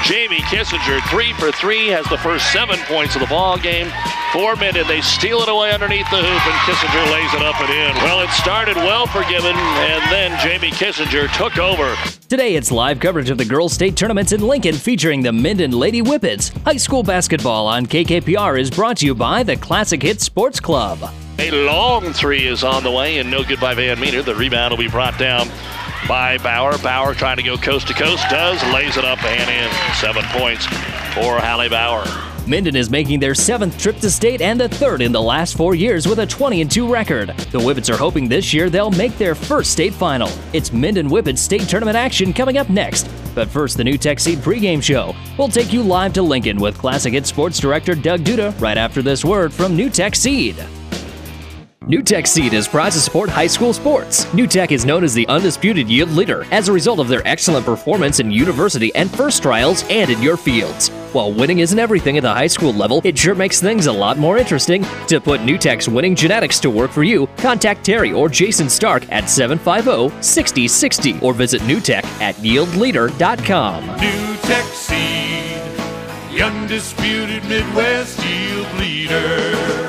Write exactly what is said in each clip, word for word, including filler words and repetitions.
Jamie Kissinger, three for three, has the first seven points of the ball game. For Minden, they steal it away underneath the hoop, and Kissinger lays it up and in. Well, it started well for Gibbon, and then Jamie Kissinger took over. Today, it's live coverage of the girls' state tournaments in Lincoln featuring the Minden Lady Whippets. High school basketball on K K P R is brought to you by the Classic Hits Sports Club. A long three is on the way, and no good by Van Meter. The rebound will be brought down by Bauer. Bauer trying to go coast to coast, does, lays it up and in. Seven points for Hallie Bauer. Minden is making their seventh trip to state and the third in the last four years with a twenty and two record. The Whippets are hoping this year they'll make their first state final. It's Minden Whippets state tournament action coming up next. But first, the New Tech Seed pregame show. We'll take you live to Lincoln with Classic Hits Sports Director Doug Duda right after this word from New Tech Seed. New Tech Seed is proud to support high school sports. New Tech is known as the undisputed yield leader as a result of their excellent performance in university and first trials and in your fields. While winning isn't everything at the high school level, it sure makes things a lot more interesting. To put New Tech's winning genetics to work for you, contact Terry or Jason Stark at seven five zero, six zero six zero or visit newtech at yield leader dot com. New Tech Seed, the undisputed Midwest yield leader.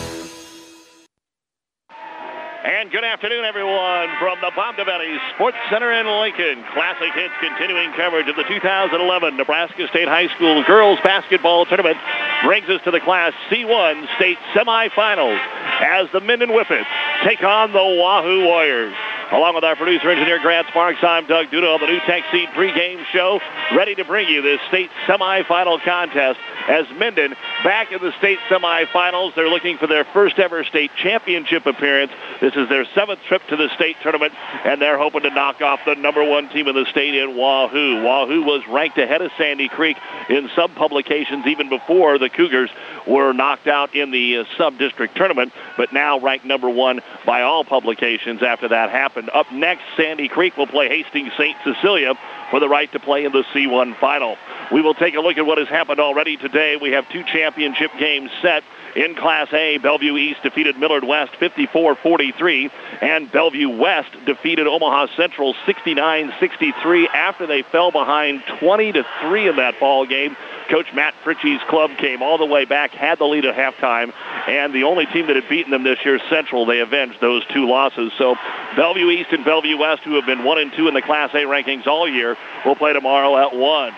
And good afternoon, everyone, from the Bob DeVelli Sports Center in Lincoln. Classic Hits continuing coverage of the two thousand eleven Nebraska State High School Girls Basketball Tournament brings us to the Class C one State Semifinals as the Minden Whippets take on the Wahoo Warriors. Along with our producer, engineer Grant Sparks, I'm Doug Duda on the New Tech Seed pregame show, ready to bring you this state semifinal contest as Minden back in the state semifinals. They're looking for their first ever state championship appearance. This is their seventh trip to the state tournament, and they're hoping to knock off the number one team in the state in Wahoo. Wahoo was ranked ahead of Sandy Creek in some publications even before the Cougars were knocked out in the uh, sub-district tournament, but now ranked number one by all publications after that happened. Up next, Sandy Creek will play Hastings Saint Cecilia for the right to play in the C one final. We will take a look at what has happened already today. We have two championship games set. In Class A, Bellevue East defeated Millard West fifty-four forty-three, and Bellevue West defeated Omaha Central sixty-nine sixty-three after they fell behind twenty to three in that ball game. Coach Matt Fritchie's club came all the way back, had the lead at halftime, and the only team that had beaten them this year, Central, they avenged those two losses. So Bellevue East and Bellevue West, who have been one and two in the Class A rankings all year, will play tomorrow at one.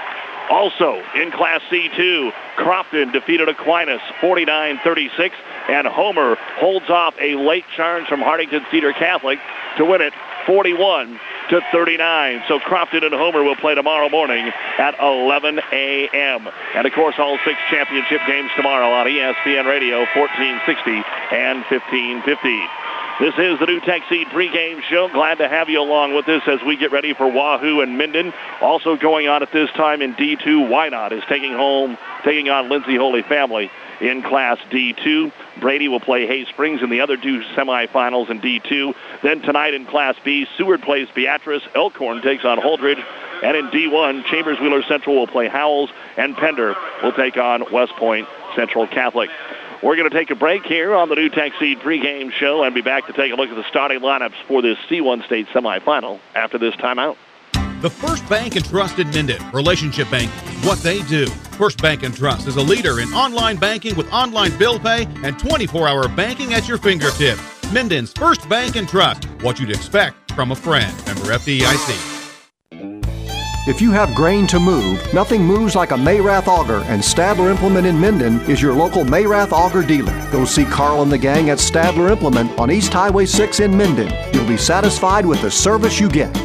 Also, in Class C two, Crofton defeated Aquinas forty-nine thirty-six, and Homer holds off a late challenge from Hartington Cedar Catholic to win it forty-one to thirty-nine. So Crofton and Homer will play tomorrow morning at eleven a.m. And, of course, all six championship games tomorrow on E S P N Radio, fourteen sixty and fifteen fifty. This is the New Tech Seed pregame show. Glad to have you along with us as we get ready for Wahoo and Minden. Also going on at this time in D two, Wynot is taking home, taking on Lindsay Holy Family in Class D two. Brady will play Hay Springs in the other two semifinals in D two. Then tonight in Class B, Seward plays Beatrice. Elkhorn takes on Holdridge. And in D one, Chambers Wheeler Central will play Howells, and Pender will take on West Point Central Catholic. We're going to take a break here on the New Tech Seed pregame show and be back to take a look at the starting lineups for this C one state semifinal after this timeout. The First Bank and Trust in Minden. Relationship banking is what they do. First Bank and Trust is a leader in online banking with online bill pay and twenty-four hour banking at your fingertips. Minden's First Bank and Trust. What you'd expect from a friend. Member F D I C. If you have grain to move, nothing moves like a Mayrath auger, and Stadler Implement in Minden is your local Mayrath auger dealer. Go see Carl and the gang at Stadler Implement on East Highway six in Minden. You'll be satisfied with the service you get.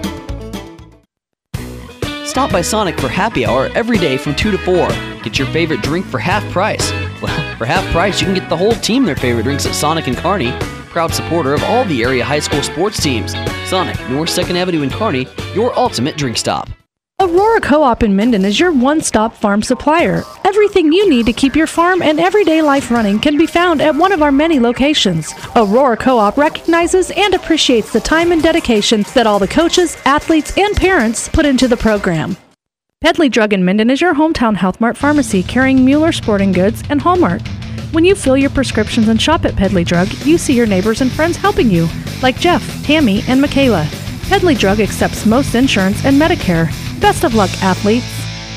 Stop by Sonic for happy hour every day from two to four. Get your favorite drink for half price. Well, for half price, you can get the whole team their favorite drinks at Sonic and Kearney. Proud supporter of all the area high school sports teams. Sonic, North second Avenue in Kearney, your ultimate drink stop. Aurora Co-op in Minden is your one-stop farm supplier. Everything you need to keep your farm and everyday life running can be found at one of our many locations. Aurora Co-op recognizes and appreciates the time and dedication that all the coaches, athletes, and parents put into the program. Pedley Drug in Minden is your hometown Health Mart pharmacy carrying Mueller Sporting Goods and Hallmark. When you fill your prescriptions and shop at Pedley Drug, you see your neighbors and friends helping you, like Jeff, Tammy, and Michaela. Pedley Drug accepts most insurance and Medicare. Best of luck, athletes.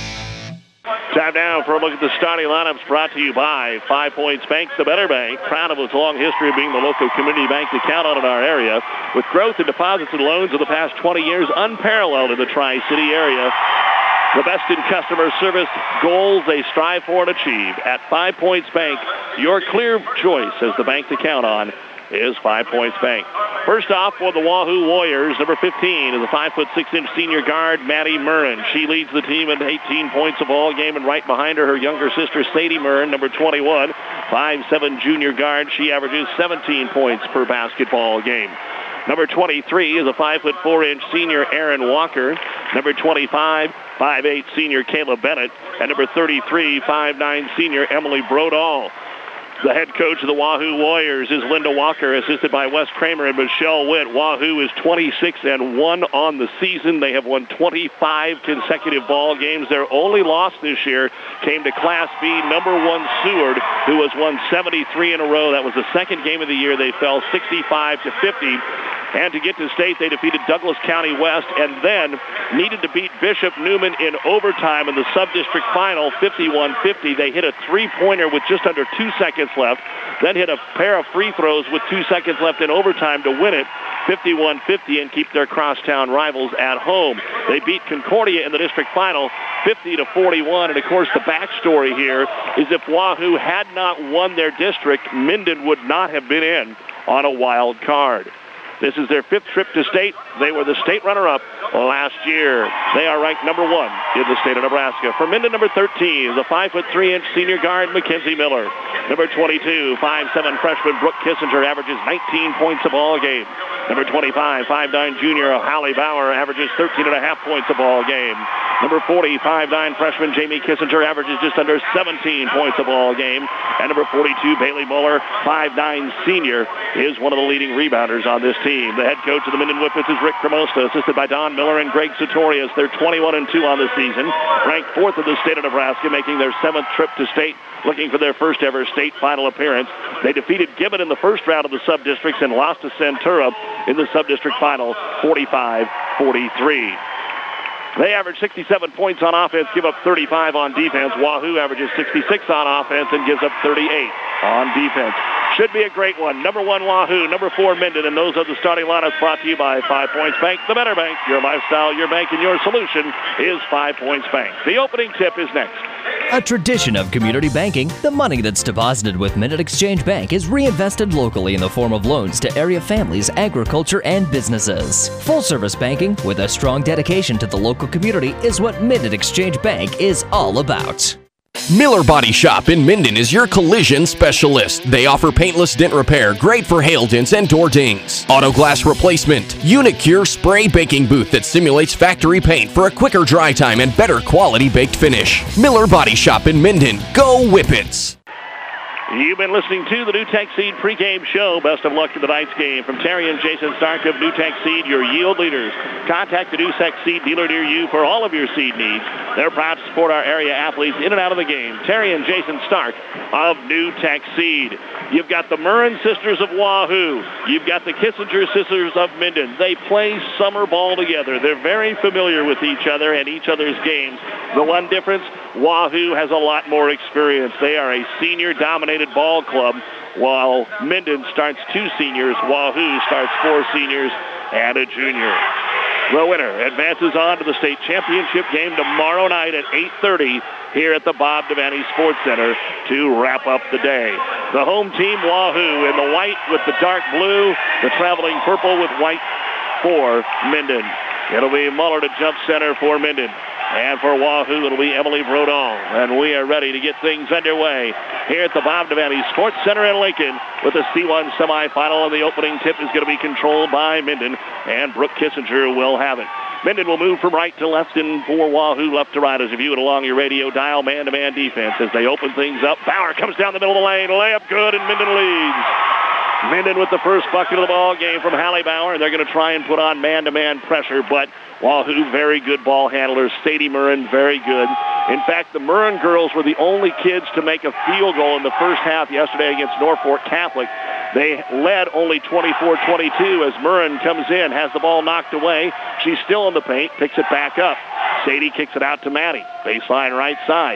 Time now for a look at the starting lineups brought to you by Five Points Bank, the Better Bank. Proud of its long history of being the local community bank to count on in our area. With growth in deposits and loans of the past twenty years, unparalleled in the Tri-City area. The best in customer service goals they strive for and achieve. At Five Points Bank, your clear choice as the bank to count on is Five Points Bank. First off for the Wahoo Warriors, number fifteen is a five foot six inch senior guard, Maddie Murren. She leads the team at eighteen points a ball game, and right behind her, her younger sister, Sadie Murren, number twenty-one, five seven junior guard. She averages seventeen points per basketball game. Number twenty-three is a five foot four inch senior, Aaron Walker. Number twenty-five, five eight senior, Kayla Bennett. And number thirty-three, five nine senior, Emily Brodall. The head coach of the Wahoo Warriors is Linda Walker, assisted by Wes Kramer and Michelle Witt. Wahoo is twenty-six and one on the season. They have won twenty-five consecutive ball games. Their only loss this year came to Class B number one Seward, who has won seventy-three in a row. That was the second game of the year. They fell sixty-five to fifty. And to get to state, they defeated Douglas County West and then needed to beat Bishop Newman in overtime in the sub-district final, fifty-one fifty. They hit a three-pointer with just under two seconds left, then hit a pair of free throws with two seconds left in overtime to win it, fifty-one fifty, and keep their crosstown rivals at home. They beat Concordia in the district final, fifty to forty-one. And, of course, the backstory here is if Wahoo had not won their district, Minden would not have been in on a wild card. This is their fifth trip to state. They were the state runner-up last year. They are ranked number one in the state of Nebraska. For Minden, number thirteen is a five foot three inch senior guard, Mackenzie Miller. Number twenty-two, five seven freshman, Brooke Kissinger, averages nineteen points a ball game. Number twenty-five, five nine junior, Hallie Bauer, averages thirteen and a half points a ball game. Number forty, five nine freshman, Jamie Kissinger, averages just under seventeen points a ball game. And number forty-two, Bailey Muller, five nine senior, is one of the leading rebounders on this team. The head coach of the Minden Whippets is Rick Cremosta, assisted by Don Miller and Greg Sartorius. They're twenty-one and two on the season, ranked fourth in the state of Nebraska, making their seventh trip to state, looking for their first ever state final appearance. They defeated Gibbon in the first round of the sub-districts and lost to Centura in the sub-district final, forty-five forty-three. They average sixty-seven points on offense, give up thirty-five on defense. Wahoo averages sixty-six on offense and gives up thirty-eight on defense. Should be a great one. Number one, Wahoo. Number four, Minden. And those are the starting lineups brought to you by Five Points Bank, the Better Bank. Your lifestyle, your bank, and your solution is Five Points Bank. The opening tip is next. A tradition of community banking, the money that's deposited with Minden Exchange Bank is reinvested locally in the form of loans to area families, agriculture, and businesses. Full-service banking with a strong dedication to the local community is what Minden Exchange Bank is all about. Miller Body Shop in Minden is your collision specialist. They offer paintless dent repair, great for hail dents and door dings, auto glass replacement, Unicure spray baking booth that simulates factory paint for a quicker dry time and better quality baked finish. Miller Body Shop in Minden. Go Whippets! You've been listening to the NewTek Seed pregame show. Best of luck to tonight's game. From Terry and Jason Stark of NewTek Seed, your yield leaders. Contact the NewTek Seed dealer near you for all of your seed needs. They're proud to support our area athletes in and out of the game. Terry and Jason Stark of NewTek Seed. You've got the Murren sisters of Wahoo. You've got the Kissinger sisters of Minden. They play summer ball together. They're very familiar with each other and each other's games. The one difference, Wahoo has a lot more experience. They are a senior-dominated ball club, while Minden starts two seniors. Wahoo starts four seniors and a junior. The winner advances on to the state championship game tomorrow night at eight thirty here at the Bob Devaney Sports Center to wrap up the day. The home team, Wahoo, in the white with the dark blue, the traveling purple with white for Minden. It'll be Muller to jump center for Minden. And for Wahoo, it'll be Emily Brodall. And we are ready to get things underway here at the Bob Devaney Sports Center in Lincoln with the C one semifinal. And the opening tip is going to be controlled by Minden, and Brooke Kissinger will have it. Minden will move from right to left, and for Wahoo, left to right as you view it along your radio dial. Man-to-man defense as they open things up. Bauer comes down the middle of the lane. Layup good, and Minden leads. Minden with the first bucket of the ball game from Hallie Bauer, and they're going to try and put on man-to-man pressure, but Wahoo, very good ball handlers. Sadie Murren, very good. In fact, the Murren girls were the only kids to make a field goal in the first half yesterday against Norfolk Catholic. They led only twenty-four twenty-two as Murren comes in, has the ball knocked away. She's still in the paint, picks it back up. Sadie kicks it out to Maddie. Baseline right side.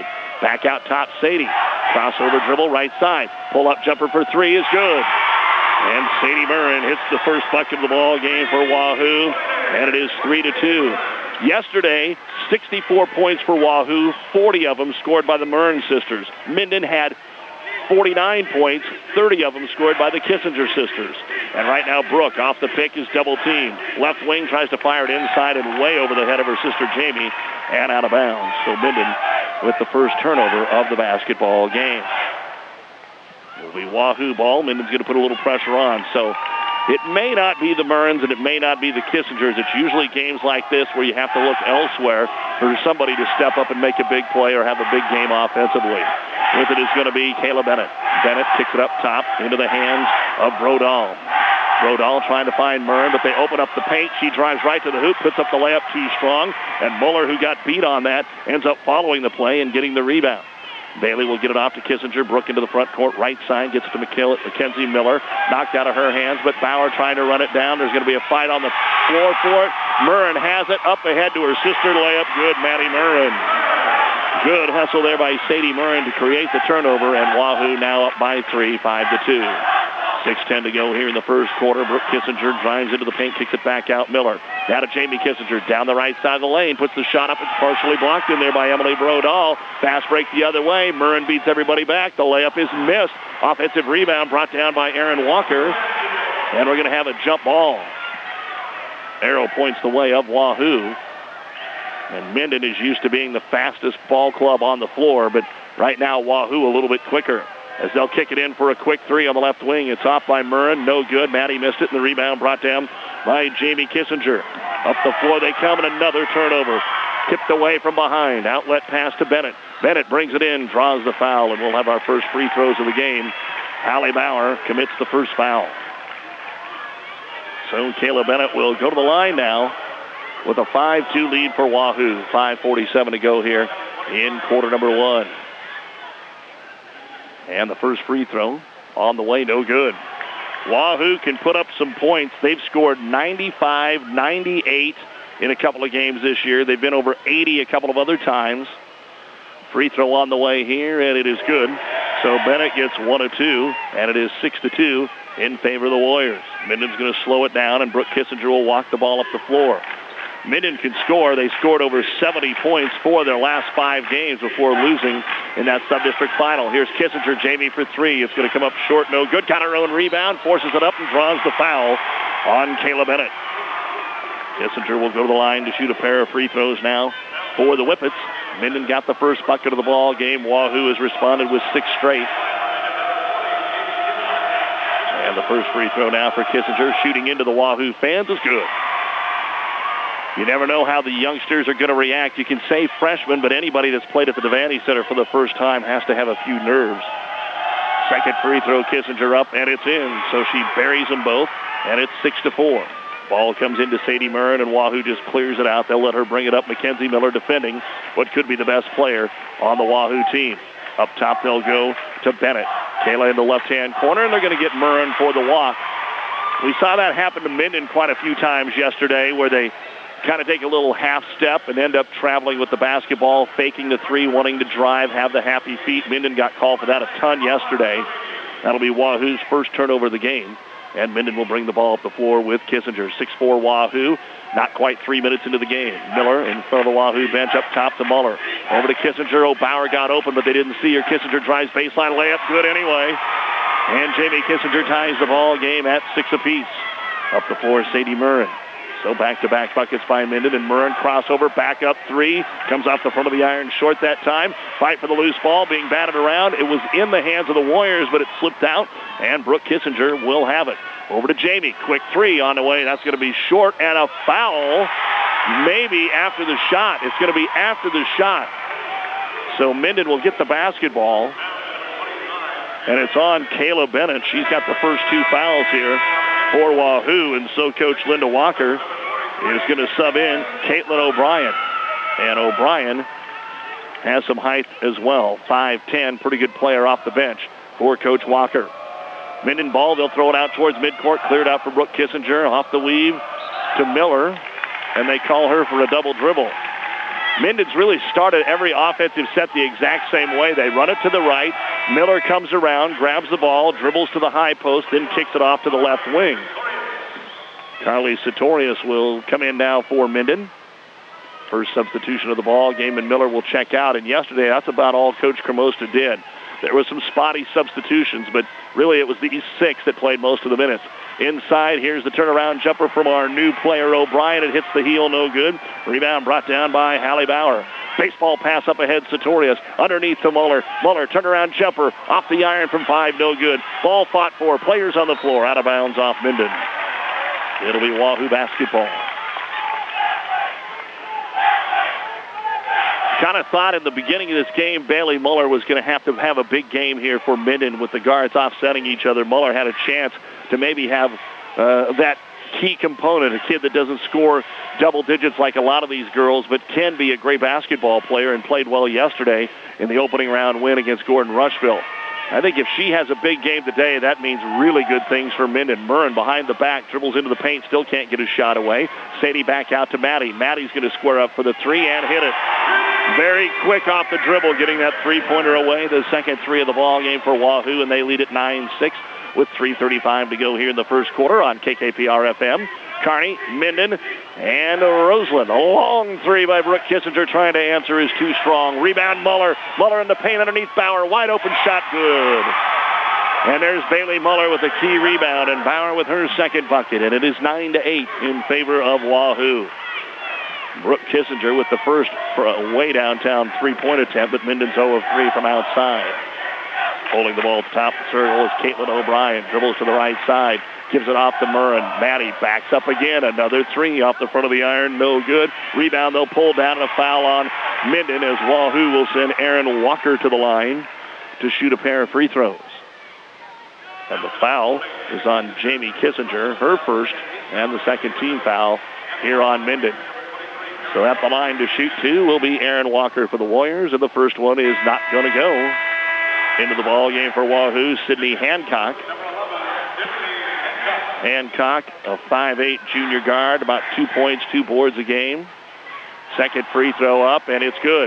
Back out top, Sadie. Crossover dribble, right side. Pull-up jumper for three is good. And Sadie Murren hits the first bucket of the ball game for Wahoo, and it is three to two. Yesterday, sixty-four points for Wahoo, forty of them scored by the Murren sisters. Minden had forty-nine points, thirty of them scored by the Kissinger sisters. And right now, Brooke, off the pick, is double-teamed. Left wing tries to fire it inside and way over the head of her sister Jamie and out of bounds. So Minden with the first turnover of the basketball game. It'll be Wahoo ball. Minden's going to put a little pressure on. So it may not be the Murrens and it may not be the Kissingers. It's usually games like this where you have to look elsewhere for somebody to step up and make a big play or have a big game offensively. With it is going to be Kayla Bennett. Bennett kicks it up top into the hands of Brodal. Brodal trying to find Murren, but they open up the paint. She drives right to the hoop, puts up the layup too strong, and Muller, who got beat on that, ends up following the play and getting the rebound. Bailey will get it off to Kissinger. Brooke into the front court, right side, gets it to McKill- Mackenzie Miller. Knocked out of her hands, but Bauer trying to run it down. There's going to be a fight on the floor for it. Murren has it up ahead to her sister. Layup good, Maddie Murren. Good hustle there by Sadie Murren to create the turnover, and Wahoo now up by three, five to two. six ten to go here in the first quarter. Brooke Kissinger drives into the paint, kicks it back out. Miller. Now to Jamie Kissinger. Down the right side of the lane. Puts the shot up. It's partially blocked in there by Emily Brodal. Fast break the other way. Murren beats everybody back. The layup is missed. Offensive rebound brought down by Aaron Walker. And we're going to have a jump ball. Arrow points the way of Wahoo. And Minden is used to being the fastest ball club on the floor, but right now Wahoo a little bit quicker. As they'll kick it in for a quick three on the left wing. It's off by Murren. No good. Maddie missed it, and the rebound brought down by Jamie Kissinger. Up the floor they come, and another turnover. Tipped away from behind. Outlet pass to Bennett. Bennett brings it in, draws the foul, and we'll have our first free throws of the game. Allie Bauer commits the first foul. So Kayla Bennett will go to the line now with a five two lead for Wahoo. five forty-seven to go here in quarter number one. And the first free throw on the way, no good. Wahoo can put up some points. They've scored ninety-five, ninety-eight in a couple of games this year. They've been over eighty a couple of other times. Free throw on the way here, and it is good. So Bennett gets one of two, and it is six to two in favor of the Warriors. Minden's going to slow it down, and Brooke Kissinger will walk the ball up the floor. Minden can score. They scored over seventy points for their last five games before losing in that sub-district final. Here's Kissinger, Jamie for three. It's going to come up short, no good. Got her own rebound, forces it up and draws the foul on Kayla Bennett. Kissinger will go to the line to shoot a pair of free throws now for the Whippets. Minden got the first bucket of the ball game. Wahoo has responded with six straight. And the first free throw now for Kissinger, shooting into the Wahoo fans, is good. You never know how the youngsters are going to react. You can say freshmen, but anybody that's played at the Devaney Center for the first time has to have a few nerves. Second free throw, Kissinger up, and it's in. So she buries them both, and it's six to four. Ball comes into Sadie Murren, and Wahoo just clears it out. They'll let her bring it up. Mackenzie Miller defending what could be the best player on the Wahoo team. Up top, they'll go to Bennett. Kayla in the left-hand corner, and they're going to get Murren for the walk. We saw that happen to Minden quite a few times yesterday, where they kind of take a little half step and end up traveling with the basketball, faking the three, wanting to drive, have the happy feet. Minden got called for that a ton yesterday. That'll be Wahoo's first turnover of the game. And Minden will bring the ball up the floor with Kissinger. six four Wahoo. Not quite three minutes into the game. Miller in front of the Wahoo bench, up top to Muller. Over to Kissinger. Oh, Bauer got open, but they didn't see her. Kissinger drives baseline layup. Good anyway. And Jamie Kissinger ties the ball game at six apiece. Up the floor, Sadie Murren. So back-to-back buckets by Minden, and Murren crossover, back up three. Comes off the front of the iron short that time. Fight for the loose ball, being batted around. It was in the hands of the Warriors, but it slipped out, and Brooke Kissinger will have it. Over to Jamie. Quick three on the way. That's going to be short, and a foul maybe after the shot. It's going to be after the shot. So Minden will get the basketball, and it's on Kayla Bennett. She's got the first two fouls here for Wahoo, and so Coach Linda Walker is going to sub in Caitlin O'Brien. And O'Brien has some height as well, five ten, pretty good player off the bench for Coach Walker. Minden ball, they'll throw it out towards midcourt, cleared out for Brooke Kissinger, off the weave to Miller, and they call her for a double dribble. Minden's really started every offensive set the exact same way. They run it to the right. Miller comes around, grabs the ball, dribbles to the high post, then kicks it off to the left wing. Carly Sartorius will come in now for Minden. First substitution of the ball game, and Miller will check out. And yesterday, that's about all Coach Cremosta did. There were some spotty substitutions, but really it was the six that played most of the minutes. Inside, here's the turnaround jumper from our new player, O'Brien. It hits the heel, no good. Rebound brought down by Hallie Bauer. Baseball pass up ahead, Sartorius. Underneath to Muller. Muller, turnaround jumper. Off the iron from five, no good. Ball fought for. Players on the floor. Out of bounds off Minden. It'll be Wahoo basketball. Kind of thought in the beginning of this game, Bailey Muller was going to have to have a big game here for Minden with the guards offsetting each other. Muller had a chance to maybe have uh, that key component, a kid that doesn't score double digits like a lot of these girls, but can be a great basketball player and played well yesterday in the opening round win against Gordon Rushville. I think if she has a big game today, that means really good things for Minden. Murren behind the back, dribbles into the paint, still can't get a shot away. Sadie back out to Maddie. Maddie's going to square up for the three and hit it. Very quick off the dribble, getting that three-pointer away. The second three of the ball game for Wahoo, and they lead at nine six with three thirty-five to go here in the first quarter on K K P R F M. Kearney, Minden, and Roseland. A long three by Brooke Kissinger trying to answer is too strong. Rebound Muller. Muller in the paint underneath Bauer. Wide open shot, good. And there's Bailey Muller with a key rebound, and Bauer with her second bucket, and it is nine to eight in favor of Wahoo. Brooke Kissinger with the first for a way downtown three-point attempt, but Minden's zero of three from outside. Holding the ball at the top of the circle is Caitlin O'Brien. Dribbles to the right side. Gives it off to Murren. Maddie backs up again. Another three off the front of the iron. No good. Rebound, they'll pull down, and a foul on Minden as Wahoo will send Aaron Walker to the line to shoot a pair of free throws. And the foul is on Jamie Kissinger, her first, and the second team foul here on Minden. So at the line to shoot two will be Aaron Walker for the Warriors, and the first one is not going to go. Into the ball game for Wahoo, Sydney Hancock. Hancock, a five eight junior guard, about two points, two boards a game. Second free throw up, and it's good.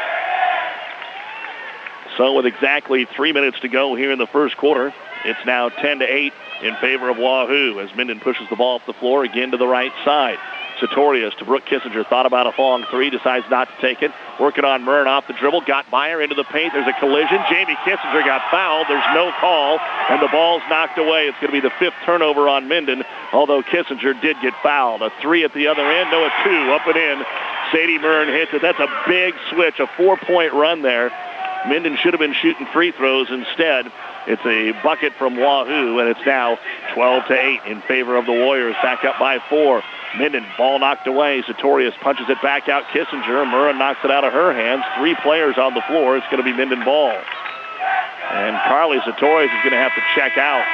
So with exactly three minutes to go here in the first quarter, it's now ten to eight in favor of Wahoo as Minden pushes the ball off the floor again to the right side. Sartorius to Brooke Kissinger. Thought about a long three, decides not to take it. Working on Murren off the dribble. Got by her into the paint. There's a collision. Jamie Kissinger got fouled. There's no call, and the ball's knocked away. It's going to be the fifth turnover on Minden, although Kissinger did get fouled. A three at the other end. No, a two. Up and in. Sadie Murren hits it. That's a big switch. A four-point run there. Minden should have been shooting free throws instead. It's a bucket from Wahoo, and it's now twelve to eight in favor of the Warriors. Back up by four. Minden, ball knocked away. Sartorius punches it back out. Kissinger. Murren knocks it out of her hands. Three players on the floor. It's going to be Minden ball. And Carly Sartorius is going to have to check out.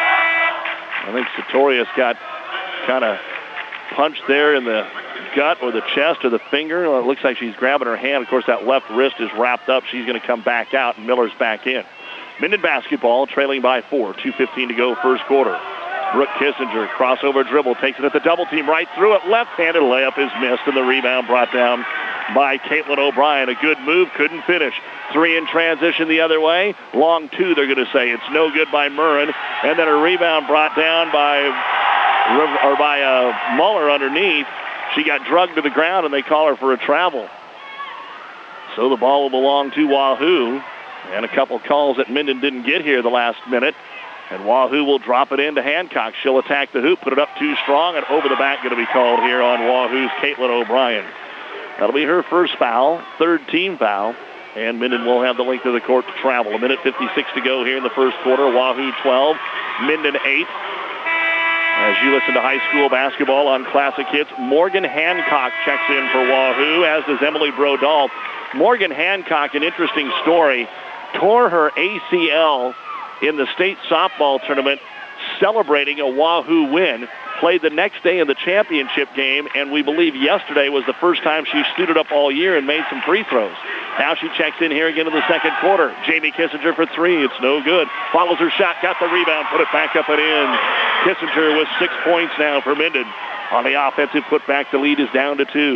I think Sartorius got kind of punched there in the gut or the chest or the finger. It looks like she's grabbing her hand. Of course, that left wrist is wrapped up. She's going to come back out, and Miller's back in. Minden basketball trailing by four. two fifteen to go first quarter. Brooke Kissinger, crossover dribble, takes it at the double team, right through it, left-handed layup is missed, and the rebound brought down by Caitlin O'Brien. A good move, couldn't finish. Three in transition the other way. Long two, they're going to say. It's no good by Murren, and then a rebound brought down by or by uh, Muller underneath. She got drugged to the ground, and they call her for a travel. So the ball will belong to Wahoo, and a couple calls that Minden didn't get here the last minute. And Wahoo will drop it into Hancock. She'll attack the hoop, put it up too strong, and over the back going to be called here on Wahoo's Caitlin O'Brien. That'll be her first foul, third team foul, and Minden will have the length of the court to travel. A minute fifty-six to go here in the first quarter. Wahoo twelve, Minden eight. As you listen to high school basketball on Classic Hits, Morgan Hancock checks in for Wahoo, as does Emily Brodal. Morgan Hancock, an interesting story, tore her A C L in the state softball tournament, celebrating a Wahoo win. Played the next day in the championship game, and we believe yesterday was the first time she suited up all year and made some free throws. Now she checks in here again in the second quarter. Jamie Kissinger for three. It's no good. Follows her shot, got the rebound, put it back up and in. Kissinger with six points now for Minden. On the offensive putback, the lead is down to two.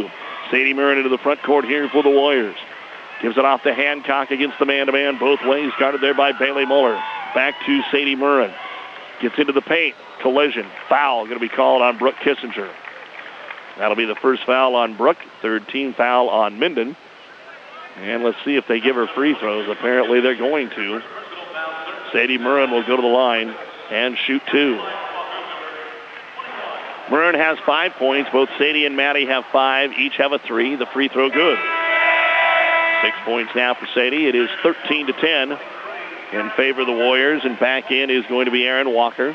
Sadie Murren into the front court here for the Warriors. Gives it off to Hancock against the man-to-man both ways. Guarded there by Bailey Muller. Back to Sadie Murren. Gets into the paint. Collision. Foul going to be called on Brooke Kissinger. That'll be the first foul on Brooke. Third team foul on Minden. And let's see if they give her free throws. Apparently they're going to. Sadie Murren will go to the line and shoot two. Murren has five points. Both Sadie and Maddie have five. Each have a three. The free throw good. Six points now for Sadie. It is thirteen to ten in favor of the Warriors. And back in is going to be Aaron Walker.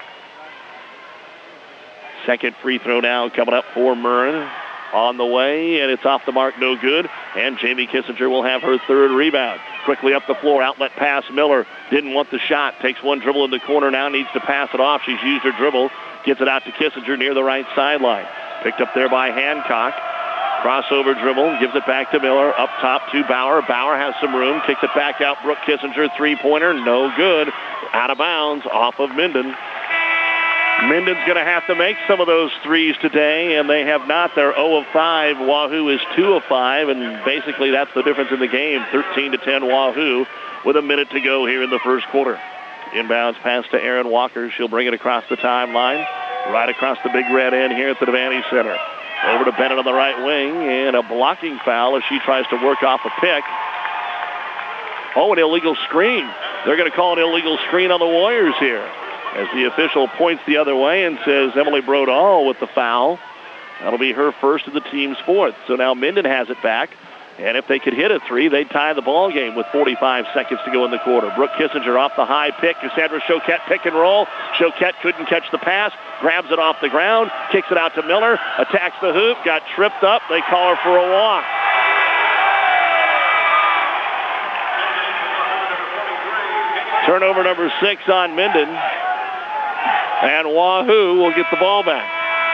Second free throw now coming up for Murren. On the way, and it's off the mark, no good. And Jamie Kissinger will have her third rebound. Quickly up the floor, outlet pass. Miller didn't want the shot. Takes one dribble in the corner now, needs to pass it off. She's used her dribble. Gets it out to Kissinger near the right sideline. Picked up there by Hancock. Crossover dribble, gives it back to Miller. Up top to Bauer. Bauer has some room. Kicks it back out. Brooke Kissinger, three-pointer, no good. Out of bounds, off of Minden. Minden's going to have to make some of those threes today, and they have not. They're oh of five. Wahoo is two of five, and basically that's the difference in the game. thirteen to ten Wahoo with a minute to go here in the first quarter. Inbounds pass to Aaron Walker. She'll bring it across the timeline, right across the big red end here at the Devaney Center. Over to Bennett on the right wing, and a blocking foul as she tries to work off a pick. Oh, an illegal screen. They're going to call an illegal screen on the Warriors here, as the official points the other way and says Emily Brodall with the foul. That'll be her first of the team's fourth. So now Minden has it back. And if they could hit a three, they'd tie the ball game with forty-five seconds to go in the quarter. Brooke Kissinger off the high pick. Cassandra Choquette pick and roll. Choquette couldn't catch the pass. Grabs it off the ground. Kicks it out to Miller. Attacks the hoop. Got tripped up. They call her for a walk. Turnover number six on Minden. And Wahoo will get the ball back.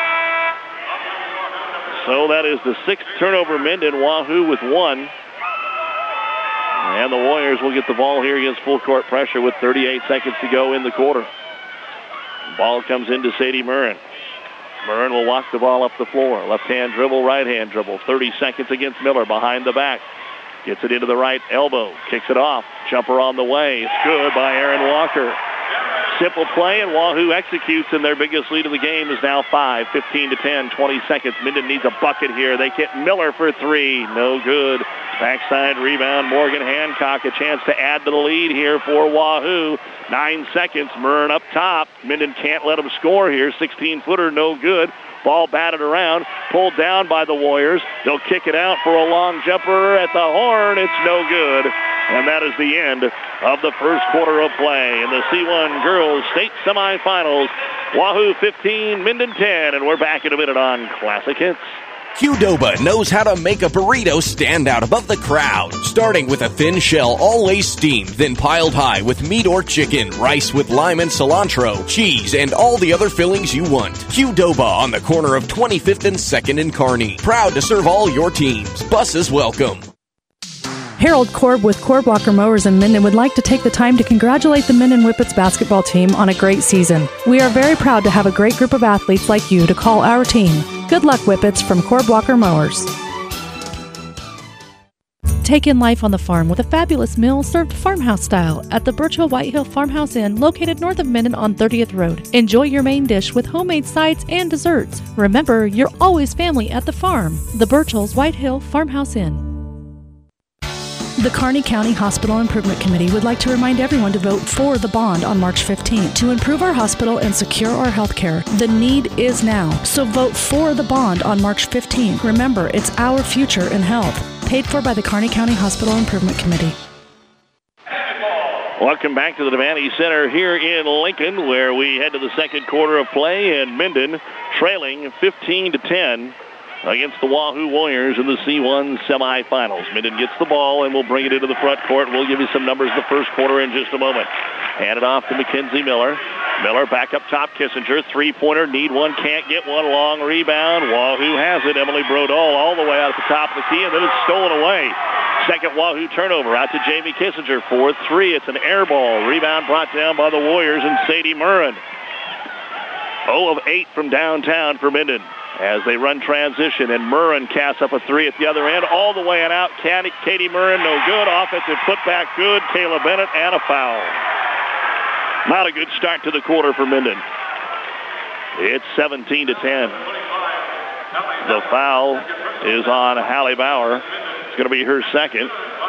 So that is the sixth turnover Minden. Wahoo with one. And the Warriors will get the ball here against full court pressure with thirty-eight seconds to go in the quarter. Ball comes into Sadie Murren. Murren will walk the ball up the floor. Left-hand dribble, right-hand dribble. thirty seconds against Miller behind the back. Gets it into the right elbow. Kicks it off. Jumper on the way. It's good by Aaron Walker. Simple play, and Wahoo executes, and their biggest lead of the game is now five. fifteen to ten, twenty seconds. Minden needs a bucket here. They get Miller for three. No good. Backside rebound. Morgan Hancock, a chance to add to the lead here for Wahoo. Nine seconds. Murren up top. Minden can't let them score here. sixteen-footer, no good. Ball batted around, pulled down by the Warriors. They'll kick it out for a long jumper at the horn. It's no good. And that is the end of the first quarter of play in the C one Girls State Semifinals. Wahoo fifteen, Minden ten, and we're back in a minute on Classic Hits. Qdoba knows how to make a burrito stand out above the crowd. Starting with a thin shell, all-lace steamed, then piled high with meat or chicken, rice with lime and cilantro, cheese, and all the other fillings you want. Qdoba on the corner of twenty-fifth and second in Kearney. Proud to serve all your teams. Buses welcome. Harold Korb with Korb Walker Mowers in Minden would like to take the time to congratulate the Minden Whippets basketball team on a great season. We are very proud to have a great group of athletes like you to call our team. Good luck, Whippets, from Korb Walker Mowers. Take in life on the farm with a fabulous meal served farmhouse style at the Birch Hill White Hill Farmhouse Inn located north of Minden on thirtieth Road. Enjoy your main dish with homemade sides and desserts. Remember, you're always family at the farm. The Birch Hills White Hill Farmhouse Inn. The Kearney County Hospital Improvement Committee would like to remind everyone to vote for the bond on March fifteenth to improve our hospital and secure our health care. The need is now, so vote for the bond on March fifteenth. Remember, it's our future in health. Paid for by the Kearney County Hospital Improvement Committee. Welcome back to the Devaney Center here in Lincoln, where we head to the second quarter of play, and Minden trailing fifteen to ten. Against the Wahoo Warriors in the C one semifinals. Minden gets the ball and will bring it into the front court. We'll give you some numbers in the first quarter in just a moment. Hand it off to Mackenzie Miller. Miller back up top. Kissinger, three-pointer, need one, can't get one. Long rebound. Wahoo has it. Emily Brodall all the way out at the top of the key, and then it's stolen away. Second Wahoo turnover out to Jamie Kissinger for three. It's an air ball. Rebound brought down by the Warriors and Sadie Murren. oh of eight from downtown for Minden. as they run transition, and Murren casts up a three at the other end, all the way and out. Katie Murren, no good. Offensive putback, good. Kayla Bennett, and a foul. Not a good start to the quarter for Minden. It's seventeen to ten. The foul is on Hallie Bauer. It's going to be her second.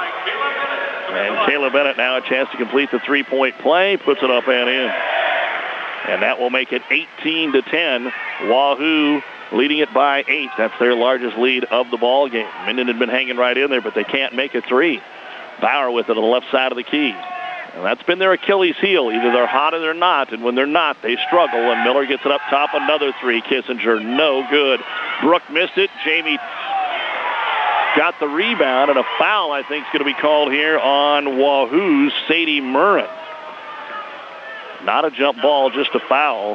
And Kayla Bennett now a chance to complete the three-point play, puts it up and in. And that will make it eighteen to ten. Wahoo leading it by eight. That's their largest lead of the ball game. Minden had been hanging right in there, but they can't make a three. Bauer with it on the left side of the key. And that's been their Achilles heel. Either they're hot or they're not. And when they're not, they struggle. And Miller gets it up top. Another three. Kissinger, no good. Brooke missed it. Jamie got the rebound. And a foul, I think, is going to be called here on Wahoo's Sadie Murren. Not a jump ball, just a foul.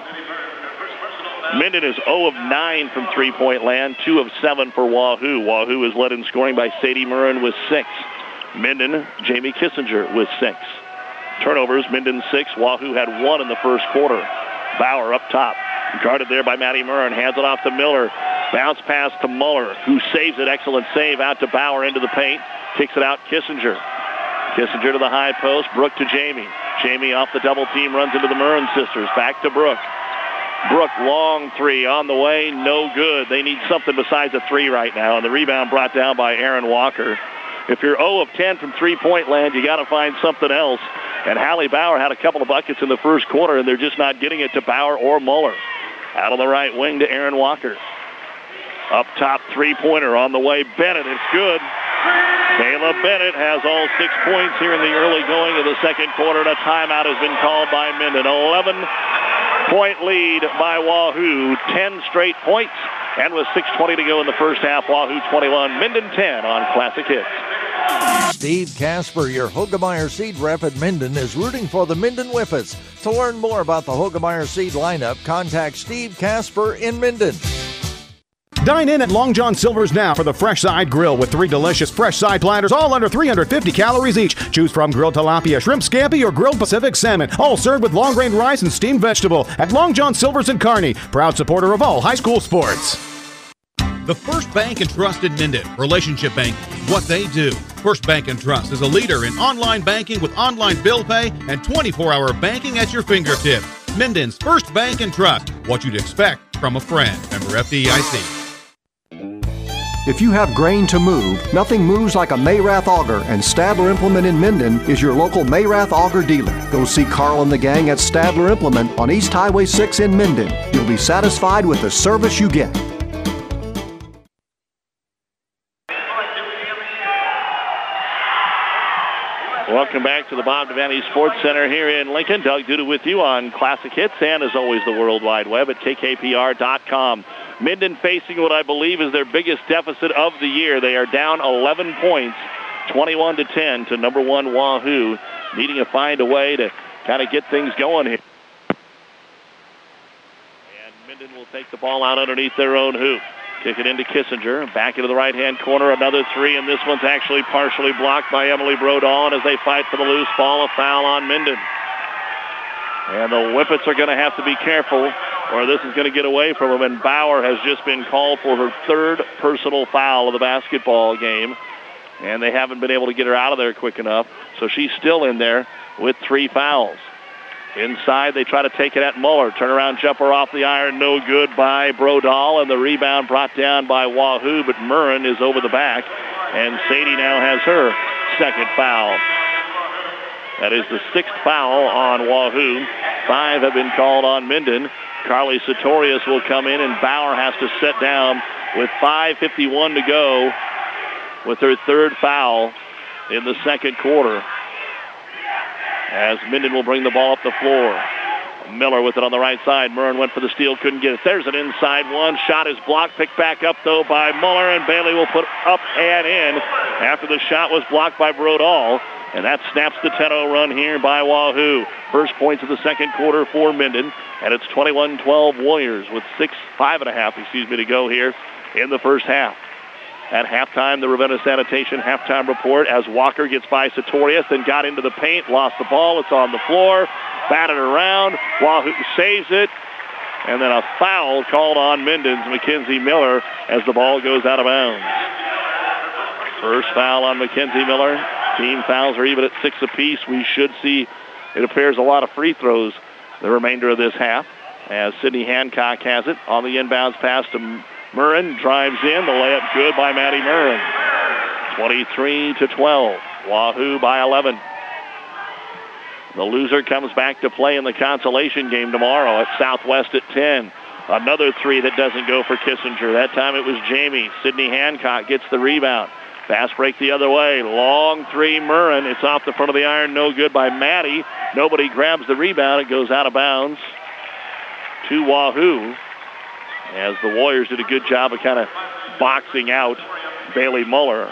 Minden is zero of nine from three-point land, two of seven for Wahoo. Wahoo is led in scoring by Sadie Murren with six. Minden, Jamie Kissinger with six. Turnovers, Minden six. Wahoo had one in the first quarter. Bauer up top. Guarded there by Maddie Murren. Hands it off to Miller. Bounce pass to Muller, who saves it. Excellent save out to Bauer into the paint. Kicks it out Kissinger. Kissinger to the high post. Brooke to Jamie. Jamie off the double team, runs into the Murren sisters. Back to Brooke. Brooke, long three on the way, no good. They need something besides a three right now, and the rebound brought down by Aaron Walker. If you're zero of ten from three-point land, you got to find something else. And Hallie Bauer had a couple of buckets in the first quarter, and they're just not getting it to Bauer or Muller. Out on the right wing to Aaron Walker. Up top, three-pointer on the way. Bennett, it's good. Kayla Bennett has all six points here in the early going of the second quarter, and a timeout has been called by Minden. eleven-point lead by Wahoo, ten straight points, and with six twenty to go in the first half, Wahoo twenty-one, Minden ten on Classic Hits. Steve Casper, your Hoegemeyer Seed rep at Minden, is rooting for the Minden Whippets. To learn more about the Hoegemeyer Seed lineup, contact Steve Casper in Minden. Dine in at Long John Silver's now for the Fresh Side Grill with three delicious fresh side platters, all under three hundred fifty calories each. Choose from grilled tilapia, shrimp scampi, or grilled Pacific salmon, all served with long grain rice and steamed vegetable at Long John Silver's in Kearney, proud supporter of all high school sports. The First Bank and Trust in Minden, relationship banking, what they do. First Bank and Trust is a leader in online banking with online bill pay and twenty-four hour banking at your fingertips. Minden's First Bank and Trust, what you'd expect from a friend. Member F D I C. If you have grain to move, nothing moves like a Mayrath auger, and Stadler Implement in Minden is your local Mayrath auger dealer. Go see Carl and the gang at Stadler Implement on East Highway six in Minden. You'll be satisfied with the service you get. Welcome back to the Bob Devaney Sports Center here in Lincoln. Doug Duda with you on Classic Hits and, as always, the World Wide Web at K K P R dot com. Minden facing what I believe is their biggest deficit of the year. They are down eleven points, twenty-one to ten to number one Wahoo, needing to find a way to kind of get things going here. And Minden will take the ball out underneath their own hoop. Kick it into Kissinger. Back into the right-hand corner. Another three, and this one's actually partially blocked by Emily Brodall. And as they fight for the loose ball, a foul on Minden. And the Whippets are going to have to be careful, or this is going to get away from them. And Bauer has just been called for her third personal foul of the basketball game. And they haven't been able to get her out of there quick enough. So she's still in there with three fouls. Inside, they try to take it at Muller. Turnaround jumper off the iron, no good by Brodall, and the rebound brought down by Wahoo, but Murren is over the back, and Sadie now has her second foul. That is the sixth foul on Wahoo. Five have been called on Minden. Carly Sartorius will come in, and Bauer has to sit down with five fifty-one to go with her third foul in the second quarter, as Minden will bring the ball up the floor. Miller with it on the right side. Murren went for the steal, couldn't get it. There's an inside one. Shot is blocked, picked back up, though, by Muller, and Bailey will put up and in after the shot was blocked by Brodall. And that snaps the ten oh run here by Wahoo. First points of the second quarter for Minden, and it's twenty-one twelve Warriors with six, five and a half, excuse me, to go here in the first half. At halftime, the Ravenna Sanitation halftime report as Walker gets by Sartorius, then got into the paint, lost the ball. It's on the floor, batted around. Wahoo saves it, And then a foul called on Minden's Mackenzie Miller as the ball goes out of bounds. First foul on Mackenzie Miller. Team fouls are even at six apiece. We should see, it appears, a lot of free throws the remainder of this half as Sydney Hancock has it on the inbounds pass to Murren. Drives in. The layup good by Maddie Murren. twenty-three to twelve. Wahoo by eleven. The loser comes back to play in the consolation game tomorrow at Southwest at ten. Another three that doesn't go for Kissinger. That time it was Jamie. Sydney Hancock gets the rebound. Fast break the other way. Long three, Murren. It's off the front of the iron. No good by Maddie. Nobody grabs the rebound. It goes out of bounds to Wahoo as the Warriors did a good job of kind of boxing out Bailey Muller.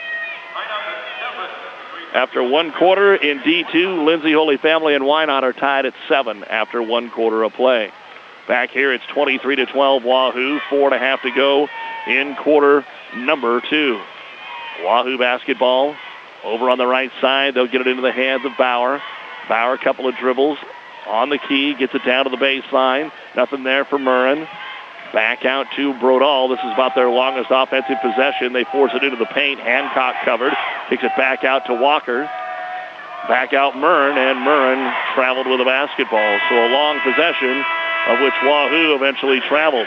After one quarter in D two, Lindsay Holy Family and Wynot are tied at seven after one quarter of play. Back here, it's twenty-three to twelve Wahoo. Four and a half to go in quarter number two. Wahoo basketball over on the right side. They'll get it into the hands of Bauer. Bauer, a couple of dribbles on the key, gets it down to the baseline. Nothing there for Murren. Back out to Brodal. This is about their longest offensive possession. They force it into the paint. Hancock covered. Kicks it back out to Walker. Back out Murren, and Murren traveled with a basketball. So a long possession of which Wahoo eventually traveled.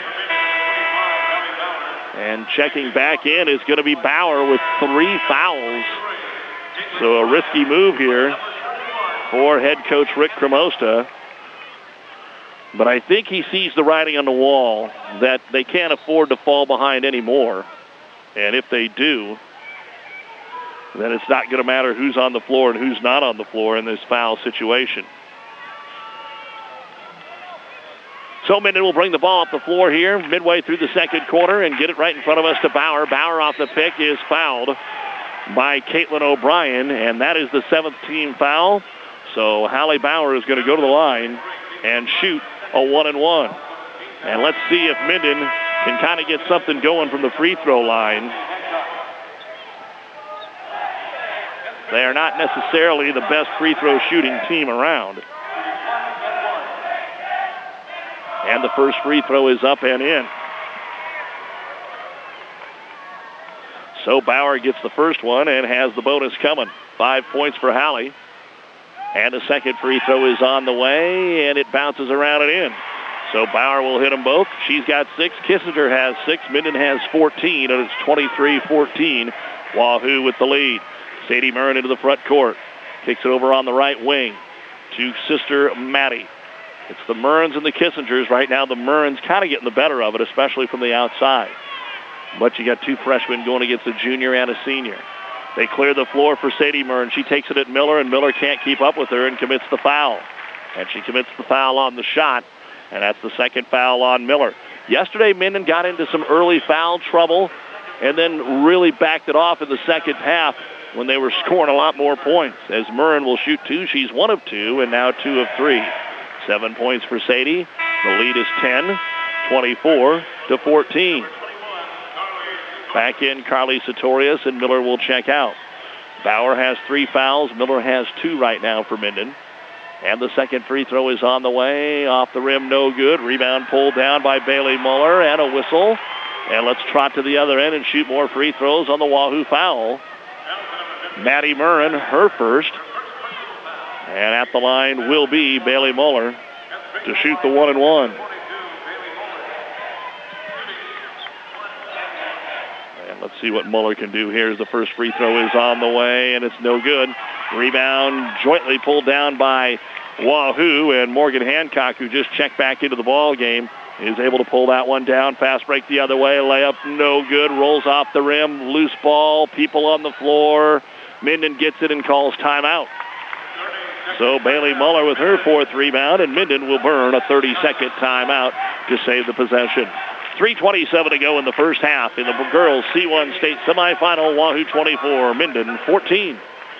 And checking back in is going to be Bauer with three fouls. So a risky move here for head coach Rick Cremosta. But I think he sees the writing on the wall that they can't afford to fall behind anymore. And if they do, then it's not going to matter who's on the floor and who's not on the floor in this foul situation. So Minden will bring the ball up the floor here midway through the second quarter and get it right in front of us to Bauer. Bauer off the pick is fouled by Caitlin O'Brien, and that is the seventh team foul. So Hallie Bauer is going to go to the line and shoot a one and one. And let's see if Minden can kind of get something going from the free throw line. They are not necessarily the best free throw shooting team around. And the first free throw is up and in. So Bauer gets the first one and has the bonus coming. Five points for Hallie. And the second free throw is on the way, and it bounces around and in. So Bauer will hit them both. She's got six. Kissinger has six. Minden has fourteen, and it's twenty-three fourteen. Wahoo with the lead. Sadie Murren into the front court. Kicks it over on the right wing to sister Maddie. It's the Murrens and the Kissingers. Right now the Murrens kind of getting the better of it, especially from the outside. But you got two freshmen going against a junior and a senior. They clear the floor for Sadie Murren. She takes it at Miller, and Miller can't keep up with her and commits the foul. And she commits the foul on the shot, and that's the second foul on Miller. Yesterday, Minden got into some early foul trouble and then really backed it off in the second half when they were scoring a lot more points. As Murren will shoot two, she's one of two, and now two of three. Seven points for Sadie. The lead is ten, twenty-four to fourteen. Back in Carly Sartorius, and Miller will check out. Bauer has three fouls. Miller has two right now for Minden. And the second free throw is on the way. Off the rim, no good. Rebound pulled down by Bailey Muller, and a whistle. And let's trot to the other end and shoot more free throws on the Wahoo foul. Maddie Murren, her first. And at the line will be Bailey Muller to shoot the one and one. And let's see what Muller can do here as the first free throw is on the way, and it's no good. Rebound jointly pulled down by Wahoo, and Morgan Hancock, who just checked back into the ball game, is able to pull that one down. Fast break the other way. Layup no good. Rolls off the rim. Loose ball. People on the floor. Minden gets it and calls timeout. So Bailey Muller with her fourth rebound, and Minden will burn a thirty-second timeout to save the possession. three twenty-seven to go in the first half in the girls' C one state semifinal. Wahoo twenty-four, Minden fourteen.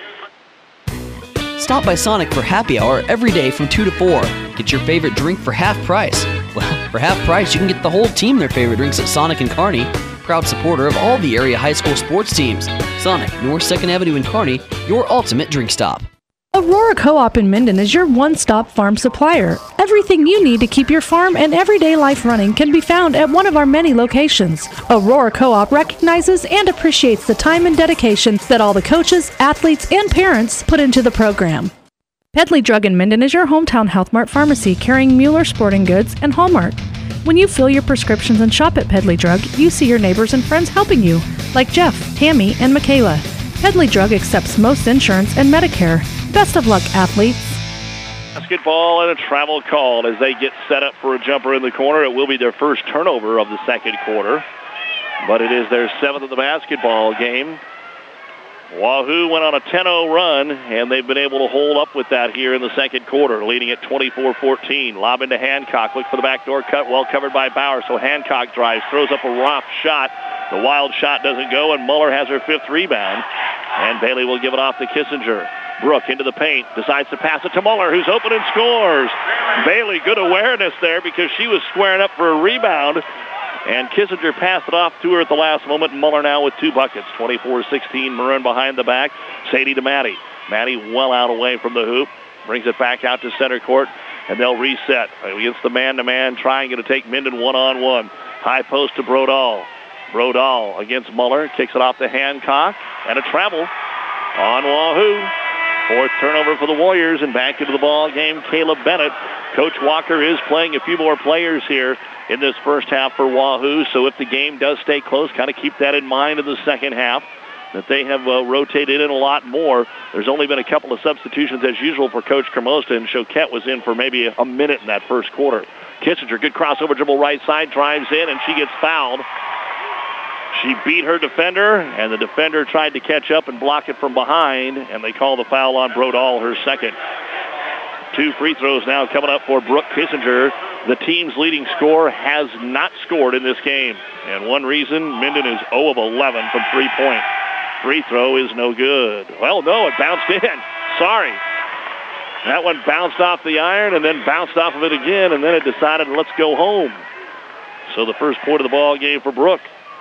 Stop by Sonic for happy hour every day from two to four. Get your favorite drink for half price. Well, for half price, you can get the whole team their favorite drinks at Sonic and Kearney. Proud supporter of all the area high school sports teams. Sonic, North second Avenue in Kearney, your ultimate drink stop. Aurora Co-op in Minden is your one-stop farm supplier. Everything you need to keep your farm and everyday life running can be found at one of our many locations. Aurora Co-op recognizes and appreciates the time and dedication that all the coaches, athletes, and parents put into the program. Pedley Drug in Minden is your hometown Health Mart pharmacy carrying Mueller Sporting Goods and Hallmark. When you fill your prescriptions and shop at Pedley Drug, you see your neighbors and friends helping you, like Jeff, Tammy, and Michaela. Pedley Drug accepts most insurance and Medicare. Best of luck, athletes. Basketball and a travel call as they get set up for a jumper in the corner. It will be their first turnover of the second quarter, but it is their seventh of the basketball game. Wahoo went on a ten oh run, and they've been able to hold up with that here in the second quarter, leading at twenty-four fourteen. Lob into Hancock. Look for the backdoor cut. Well covered by Bauer, so Hancock drives, throws up a rough shot. The wild shot doesn't go, and Muller has her fifth rebound. And Bailey will give it off to Kissinger. Brooke into the paint, decides to pass it to Muller, who's open and scores. Bailey, good awareness there because she was squaring up for a rebound. And Kissinger passed it off to her at the last moment. Muller now with two buckets, twenty-four sixteen. Maroon behind the back. Sadie to Maddie. Maddie well out away from the hoop. Brings it back out to center court, and they'll reset against the man-to-man, trying to take Minden one-on-one. High post to Brodal. Brodal against Muller. Kicks it off to Hancock. And a travel on Wahoo. Fourth turnover for the Warriors, and back into the ball game, Caleb Bennett. Coach Walker is playing a few more players here in this first half for Wahoo, so if the game does stay close, kind of keep that in mind in the second half, that they have uh, rotated in a lot more. There's only been a couple of substitutions as usual for Coach Cremosta, and Choquette was in for maybe a minute in that first quarter. Kissinger, good crossover dribble right side, drives in, and she gets fouled. She beat her defender, and the defender tried to catch up and block it from behind, and they call the foul on Brodal, her second. Two free throws now coming up for Brooke Kissinger. The team's leading scorer has not scored in this game, and one reason, Minden is oh of eleven from three-point. Free throw is no good. Well, no, it bounced in. Sorry. That one bounced off the iron and then bounced off of it again, and then it decided, let's go home. So the first point of the ball game for Brooke.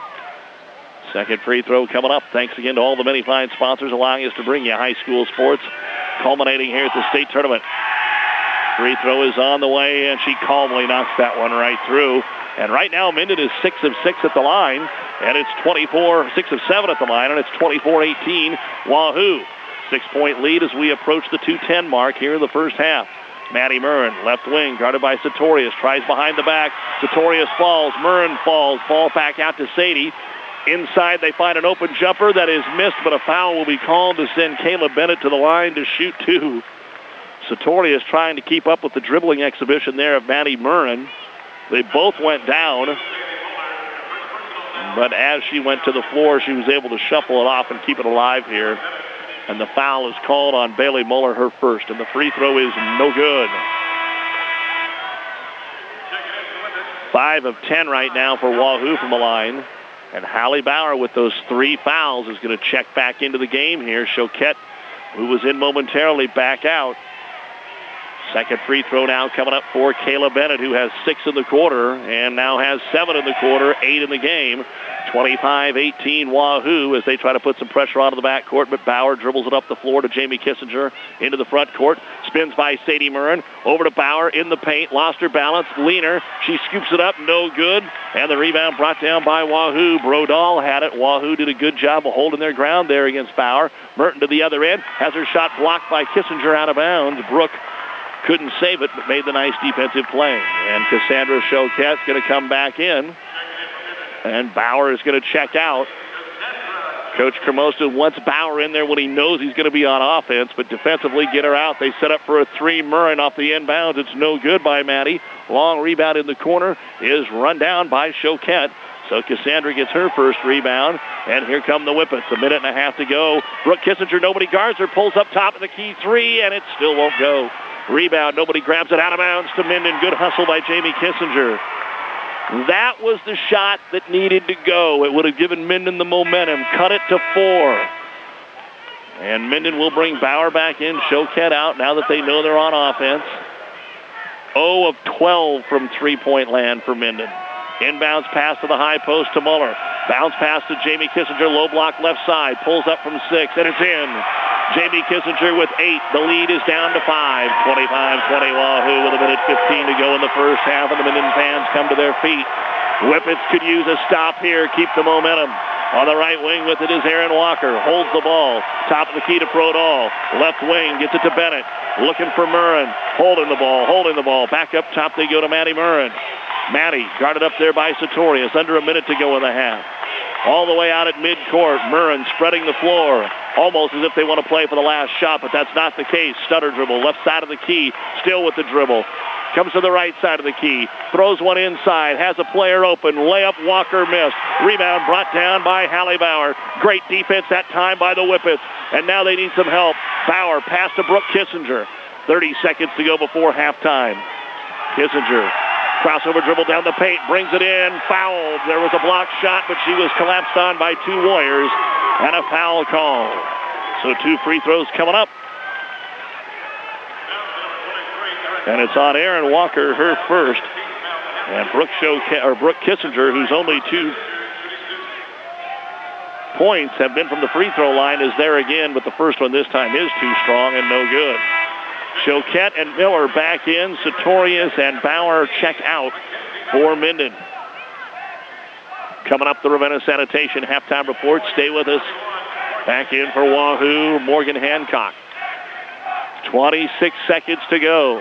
Second free throw coming up. Thanks again to all the many fine sponsors allowing us to bring you high school sports, culminating here at the state tournament. Free throw is on the way, and she calmly knocks that one right through. And right now, Minden is six of six at the line, and it's twenty-four, six of seven at the line, and it's twenty-four eighteen Wahoo. Six-point lead as we approach the two ten mark here in the first half. Maddie Murren, left wing, guarded by Sartorius, tries behind the back. Sartorius falls, Murren falls, ball back out to Sadie. Inside, they find an open jumper that is missed, but a foul will be called to send Caleb Bennett to the line to shoot two. Sartorius trying to keep up with the dribbling exhibition there of Maddie Murren. They both went down, but as she went to the floor, she was able to shuffle it off and keep it alive here. And the foul is called on Bailey Muller, her first, and the free throw is no good. Five of ten right now for Wahoo from the line. And Hallie Bauer with those three fouls is going to check back into the game here. Choquette, who was in momentarily, back out. Second free throw now coming up for Caleb Bennett, who has six in the quarter and now has seven in the quarter, eight in the game. twenty-five eighteen Wahoo as they try to put some pressure onto the backcourt, but Bauer dribbles it up the floor to Jamie Kissinger into the front court. Spins by Sadie Murren. Over to Bauer in the paint. Lost her balance. Leaner. She scoops it up. No good. And the rebound brought down by Wahoo. Brodal had it. Wahoo did a good job of holding their ground there against Bauer. Merton to the other end. Has her shot blocked by Kissinger out of bounds. Brooke couldn't save it, but made the nice defensive play. And Cassandra Choquette's going to come back in. And Bauer is going to check out. Coach Cremosta wants Bauer in there when he knows he's going to be on offense, but defensively get her out. They set up for a three. Murren off the inbounds. It's no good by Maddie. Long rebound in the corner is run down by Choquette. So Cassandra gets her first rebound, and here come the Whippets. A minute and a half to go. Brooke Kissinger, nobody guards her, pulls up top of the key three, and it still won't go. Rebound, nobody grabs it out of bounds to Minden. Good hustle by Jamie Kissinger. That was the shot that needed to go. It would have given Minden the momentum. Cut it to four. And Minden will bring Bauer back in, Choquette out now that they know they're on offense. oh of twelve from three-point land for Minden. Inbounds pass to the high post to Muller. Bounce pass to Jamie Kissinger, low block left side. Pulls up from six, and it's in. Jamie Kissinger with eight. The lead is down to five. twenty-five twenty Wahoo with a minute fifteen to go in the first half, and the Minden fans come to their feet. Whippets could use a stop here, keep the momentum. On the right wing with it is Aaron Walker. Holds the ball. Top of the key to Prodal. Left wing gets it to Bennett. Looking for Murren. Holding the ball. Holding the ball. Back up top they go to Maddie Murren. Maddie guarded up there by Sartorius. Under a minute to go in the half. All the way out at midcourt. Murren spreading the floor. Almost as if they want to play for the last shot, but that's not the case. Stutter dribble. Left side of the key. Still with the dribble. Comes to the right side of the key. Throws one inside. Has a player open. Layup. Walker missed. Rebound brought down by Hallie Bauer. Great defense that time by the Whippets. And now they need some help. Bauer pass to Brooke Kissinger. thirty seconds to go before halftime. Kissinger. Crossover dribble down the paint. Brings it in. Fouled. There was a blocked shot, but she was collapsed on by two Warriors. And a foul call. So two free throws coming up. And it's on Aaron Walker, her first. And Brooke, Show, or Brooke Kissinger, who's only two points have been from the free throw line, is there again, but the first one this time is too strong and no good. Choquette and Miller back in. Sartorius and Bauer check out for Minden. Coming up, the Ravenna Sanitation halftime report. Stay with us. Back in for Wahoo, Morgan Hancock. twenty-six seconds to go.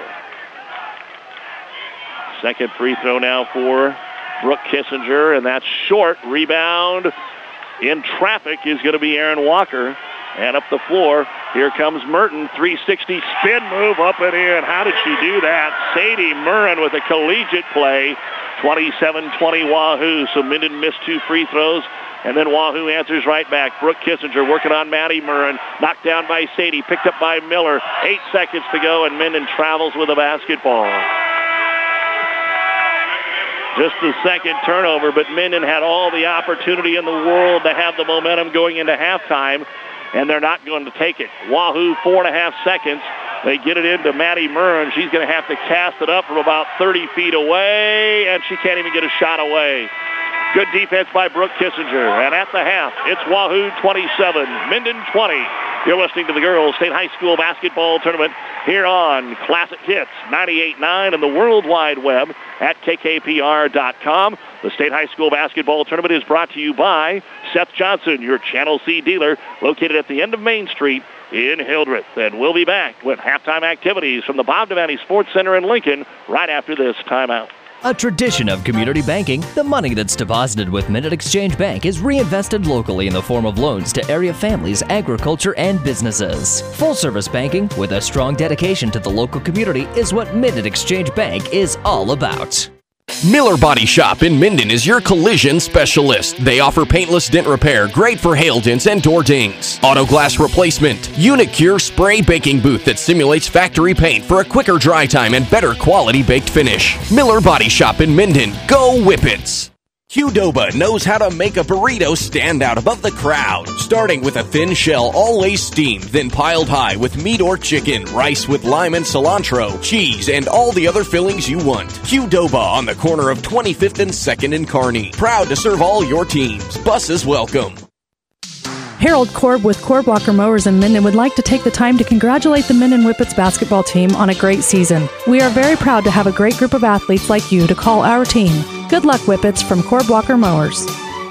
Second free throw now for Brooke Kissinger, and that's short. Rebound in traffic is going to be Aaron Walker. And up the floor, here comes Merton. three sixty spin move up and in. How did she do that? Sadie Murren with a collegiate play. twenty-seven twenty Wahoo. So Minden missed two free throws. And then Wahoo answers right back. Brooke Kissinger working on Maddie Murren. Knocked down by Sadie. Picked up by Miller. Eight seconds to go, and Minden travels with a basketball. Just the second turnover, but Minden had all the opportunity in the world to have the momentum going into halftime, and they're not going to take it. Wahoo, four and a half seconds. They get it into Maddie Murren. She's going to have to cast it up from about thirty feet away, and she can't even get a shot away. Good defense by Brooke Kissinger. And at the half, it's Wahoo twenty-seven, Minden twenty. You're listening to the Girls State High School Basketball Tournament here on Classic Hits ninety-eight point nine and the World Wide Web at K K P R dot com. The State High School Basketball Tournament is brought to you by Seth Johnson, your Channel C dealer, located at the end of Main Street in Hildreth. And we'll be back with halftime activities from the Bob Devaney Sports Center in Lincoln right after this timeout. A tradition of community banking, the money that's deposited with Minden Exchange Bank is reinvested locally in the form of loans to area families, agriculture, and businesses. Full-service banking with a strong dedication to the local community is what Minden Exchange Bank is all about. Miller Body Shop in Minden is your collision specialist. They offer paintless dent repair, great for hail dents and door dings. Auto glass replacement. Unicure spray baking booth that simulates factory paint for a quicker dry time and better quality baked finish. Miller Body Shop in Minden. Go Whippets! Qdoba knows how to make a burrito stand out above the crowd. Starting with a thin shell, always steamed, then piled high with meat or chicken, rice with lime and cilantro, cheese, and all the other fillings you want. Qdoba on the corner of twenty-fifth and second in Kearney. Proud to serve all your teams. Buses welcome. Harold Korb with Korb Walker Mowers in Minden would like to take the time to congratulate the Minden Whippets basketball team on a great season. We are very proud to have a great group of athletes like you to call our team. Good luck, Whippets, from Korb Walker Mowers.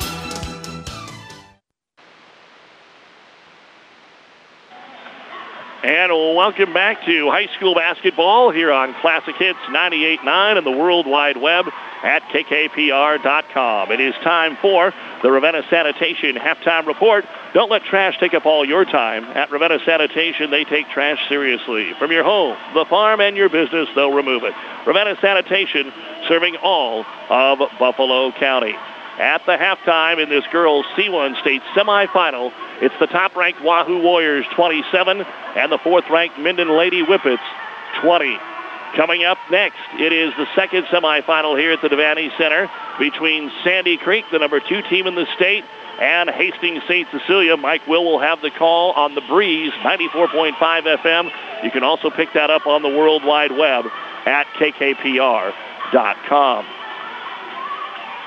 And welcome back to high school basketball here on Classic Hits ninety-eight point nine and the World Wide Web at K K P R dot com. It is time for the Ravenna Sanitation halftime report. Don't let trash take up all your time. At Ravenna Sanitation, they take trash seriously. From your home, the farm, and your business, they'll remove it. Ravenna Sanitation, serving all of Buffalo County. At the halftime in this girls' C one state semifinal, it's the top-ranked Wahoo Warriors twenty-seven and the fourth-ranked Minden Lady Whippets twenty. Coming up next, it is the second semifinal here at the Devaney Center between Sandy Creek, the number two team in the state, and Hastings Saint Cecilia. Mike Will will have the call on the Breeze, ninety-four point five F M. You can also pick that up on the World Wide Web at K K P R dot com.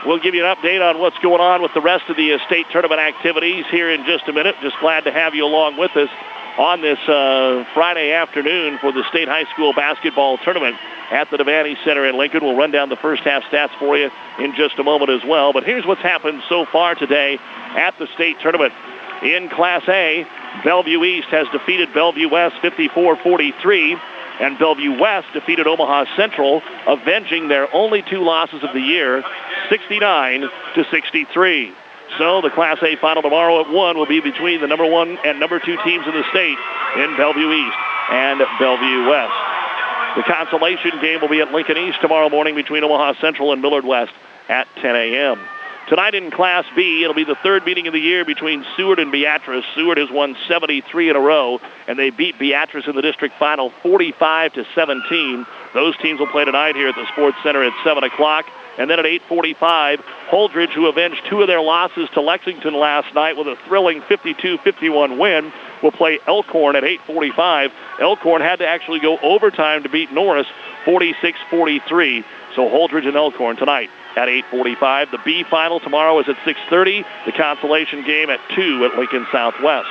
We'll give you an update on what's going on with the rest of the uh, state tournament activities here in just a minute. Just glad to have you along with us on this uh, Friday afternoon for the state high school basketball tournament at the Devaney Center in Lincoln. We'll run down the first half stats for you in just a moment as well. But here's what's happened so far today at the state tournament. In Class A, Bellevue East has defeated Bellevue West fifty-four forty-three, and Bellevue West defeated Omaha Central, avenging their only two losses of the year, sixty-nine to sixty-three. So the Class A final tomorrow at one will be between the number one and number two teams in the state in Bellevue East and Bellevue West. The consolation game will be at Lincoln East tomorrow morning between Omaha Central and Millard West at ten a.m. Tonight in Class B, it'll be the third meeting of the year between Seward and Beatrice. Seward has won seventy-three in a row, and they beat Beatrice in the district final forty-five to seventeen. Those teams will play tonight here at the Sports Center at seven o'clock. And then at eight forty-five, Holdridge, who avenged two of their losses to Lexington last night with a thrilling fifty-two fifty-one win, will play Elkhorn at eight forty-five. Elkhorn had to actually go overtime to beat Norris forty-six forty-three. So Holdridge and Elkhorn tonight at eight forty-five. The B final tomorrow is at six thirty. The consolation game at two at Lincoln Southwest.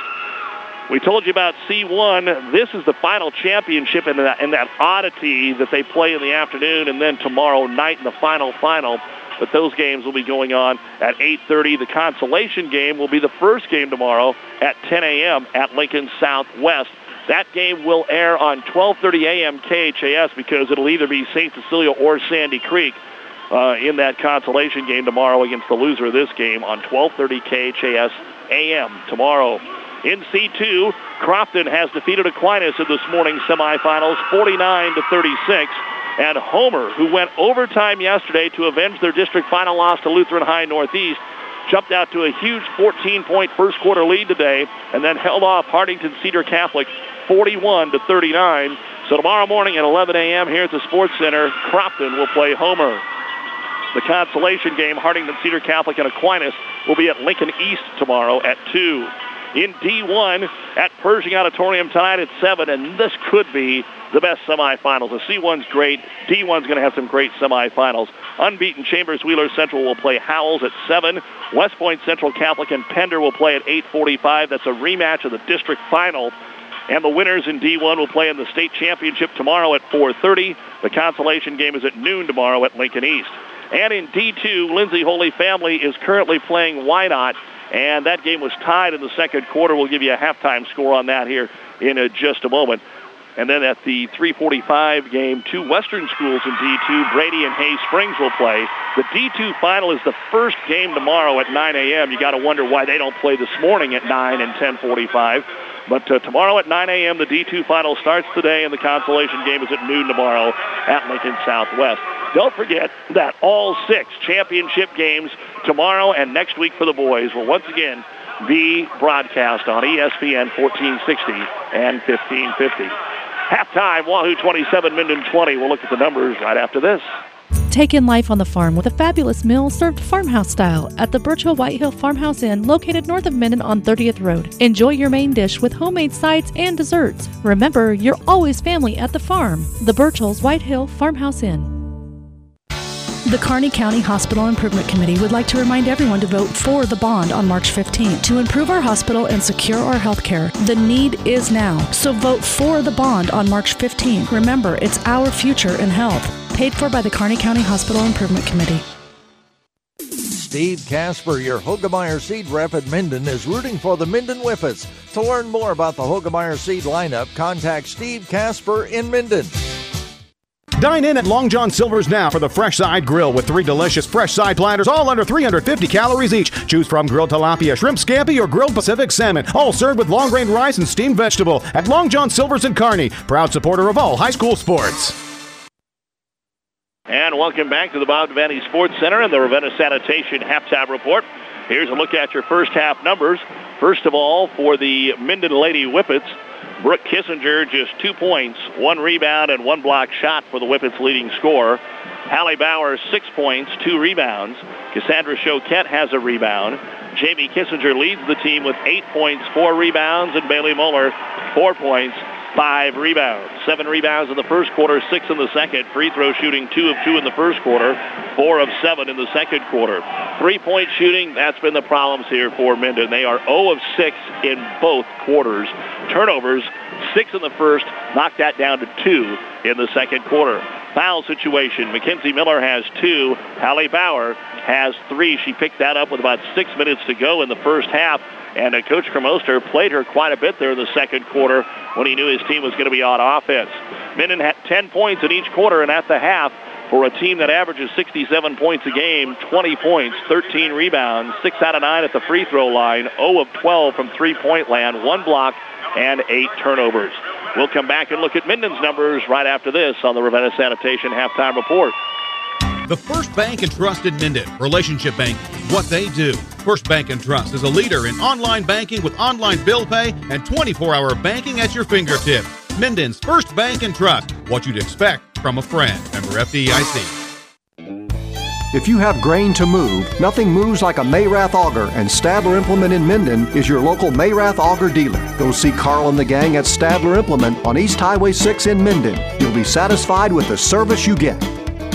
We told you about C one. This is the final championship in that, in that oddity that they play in the afternoon, and then tomorrow night in the final final. But those games will be going on at eight thirty. The consolation game will be the first game tomorrow at ten a.m. at Lincoln Southwest. That game will air on twelve thirty a.m. K H A S because it'll either be Saint Cecilia or Sandy Creek uh, in that consolation game tomorrow against the loser of this game on twelve thirty K H A S A M tomorrow. In C two, Crofton has defeated Aquinas in this morning's semifinals forty-nine to thirty-six. And Homer, who went overtime yesterday to avenge their district final loss to Lutheran High Northeast, jumped out to a huge fourteen-point first quarter lead today and then held off Hartington Cedar Catholic forty-one to thirty-nine. So tomorrow morning at eleven a.m. here at the Sports Center, Crofton will play Homer. The consolation game, Hartington Cedar Catholic and Aquinas, will be at Lincoln East tomorrow at two. In D one at Pershing Auditorium tonight at seven, and this could be the best semifinals. The C one's great. D one's going to have some great semifinals. Unbeaten Chambers Wheeler Central will play Howells at seven. West Point Central Catholic and Pender will play at eight forty-five. That's a rematch of the district final. And the winners in D one will play in the state championship tomorrow at four thirty. The consolation game is at noon tomorrow at Lincoln East. And in D two, Lindsay Holy Family is currently playing Wynot. And that game was tied in the second quarter. We'll give you a halftime score on that here in a, just a moment. And then at the three forty-five game, two Western schools in D two, Brady and Hay Springs will play. The D two final is the first game tomorrow at nine a.m. You got to wonder why they don't play this morning at nine and ten forty-five. But uh, tomorrow at nine a.m., the D two final starts today, and the consolation game is at noon tomorrow at Lincoln Southwest. Don't forget that all six championship games tomorrow and next week for the boys will once again be broadcast on E S P N fourteen sixty and fifteen fifty. Halftime, Wahoo twenty-seven, Minden twenty. We'll look at the numbers right after this. Take in life on the farm with a fabulous meal served farmhouse style at the Birchhill White Hill Farmhouse Inn located north of Minden on thirtieth Road. Enjoy your main dish with homemade sides and desserts. Remember, you're always family at the farm. The Birchhill's White Hill Farmhouse Inn. The Kearney County Hospital Improvement Committee would like to remind everyone to vote for the bond on March fifteenth to improve our hospital and secure our health care. The need is now, so vote for the bond on March fifteenth. Remember, it's our future in health. Paid for by the Kearney County Hospital Improvement Committee. Steve Casper, your Hoegemeyer Seed rep at Minden, is rooting for the Minden Whippets. To learn more about the Hoegemeyer Seed lineup, contact Steve Casper in Minden. Dine in at Long John Silver's now for the Fresh Side Grill with three delicious fresh side platters, all under three hundred fifty calories each. Choose from grilled tilapia, shrimp scampi, or grilled Pacific salmon, all served with long-grain rice and steamed vegetable at Long John Silver's in Kearney, proud supporter of all high school sports. And welcome back to the Bob Devaney Sports Center and the Ravenna Sanitation Halftime Report. Here's a look at your first half numbers. First of all, for the Minden Lady Whippets, Brooke Kissinger, just two points, one rebound, and one block shot for the Whippets' leading scorer. Hallie Bauer, six points, two rebounds. Cassandra Choquette has a rebound. Jamie Kissinger leads the team with eight points, four rebounds, and Bailey Muller, four points five rebounds. Seven rebounds in the first quarter, six in the second. Free throw shooting, two of two in the first quarter, four of seven in the second quarter. Three-point shooting, that's been the problems here for Minden. They are zero of six in both quarters. Turnovers, six in the first, knocked that down to two in the second quarter. Foul situation, Mackenzie Miller has two. Hallie Bauer has three. She picked that up with about six minutes to go in the first half. And uh, Coach Kremoster played her quite a bit there in the second quarter when he knew his team was going to be on offense. Minden had ten points in each quarter, and at the half, for a team that averages sixty-seven points a game, twenty points, thirteen rebounds, six out of nine at the free throw line, zero of twelve from three-point land, one block, and eight turnovers. We'll come back and look at Minden's numbers right after this on the Ravenna Sanitation Halftime Report. The First Bank and Trust in Minden. Relationship banking, what they do. First Bank and Trust is a leader in online banking with online bill pay and twenty-four hour banking at your fingertips. Minden's First Bank and Trust, what you'd expect from a friend. Member F D I C. If you have grain to move, nothing moves like a Mayrath auger, and Stadler Implement in Minden is your local Mayrath auger dealer. Go see Carl and the gang at Stadler Implement on East Highway six in Minden. You'll be satisfied with the service you get.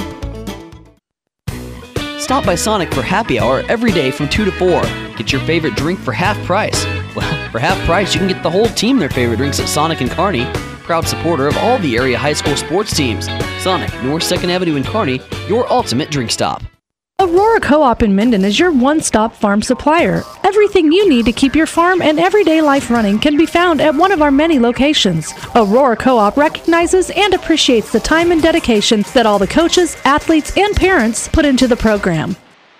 Stop by Sonic for happy hour every day from two to four. Get your favorite drink for half price. Well, for half price, you can get the whole team their favorite drinks at Sonic and Kearney. Proud supporter of all the area high school sports teams. Sonic, North second Avenue in Kearney, your ultimate drink stop. Aurora Co-op in Minden is your one-stop farm supplier. Everything you need to keep your farm and everyday life running can be found at one of our many locations. Aurora Co-op recognizes and appreciates the time and dedication that all the coaches, athletes, and parents put into the program.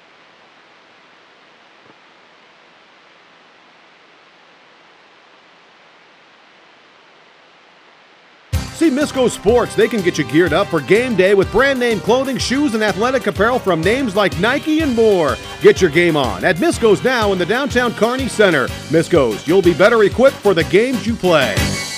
See Misco Sports. They can get you geared up for game day with brand name clothing, shoes, and athletic apparel from names like Nike and more. Get your game on at Misco's now in the downtown Kearney Center. Misco's, you'll be better equipped for the games you play.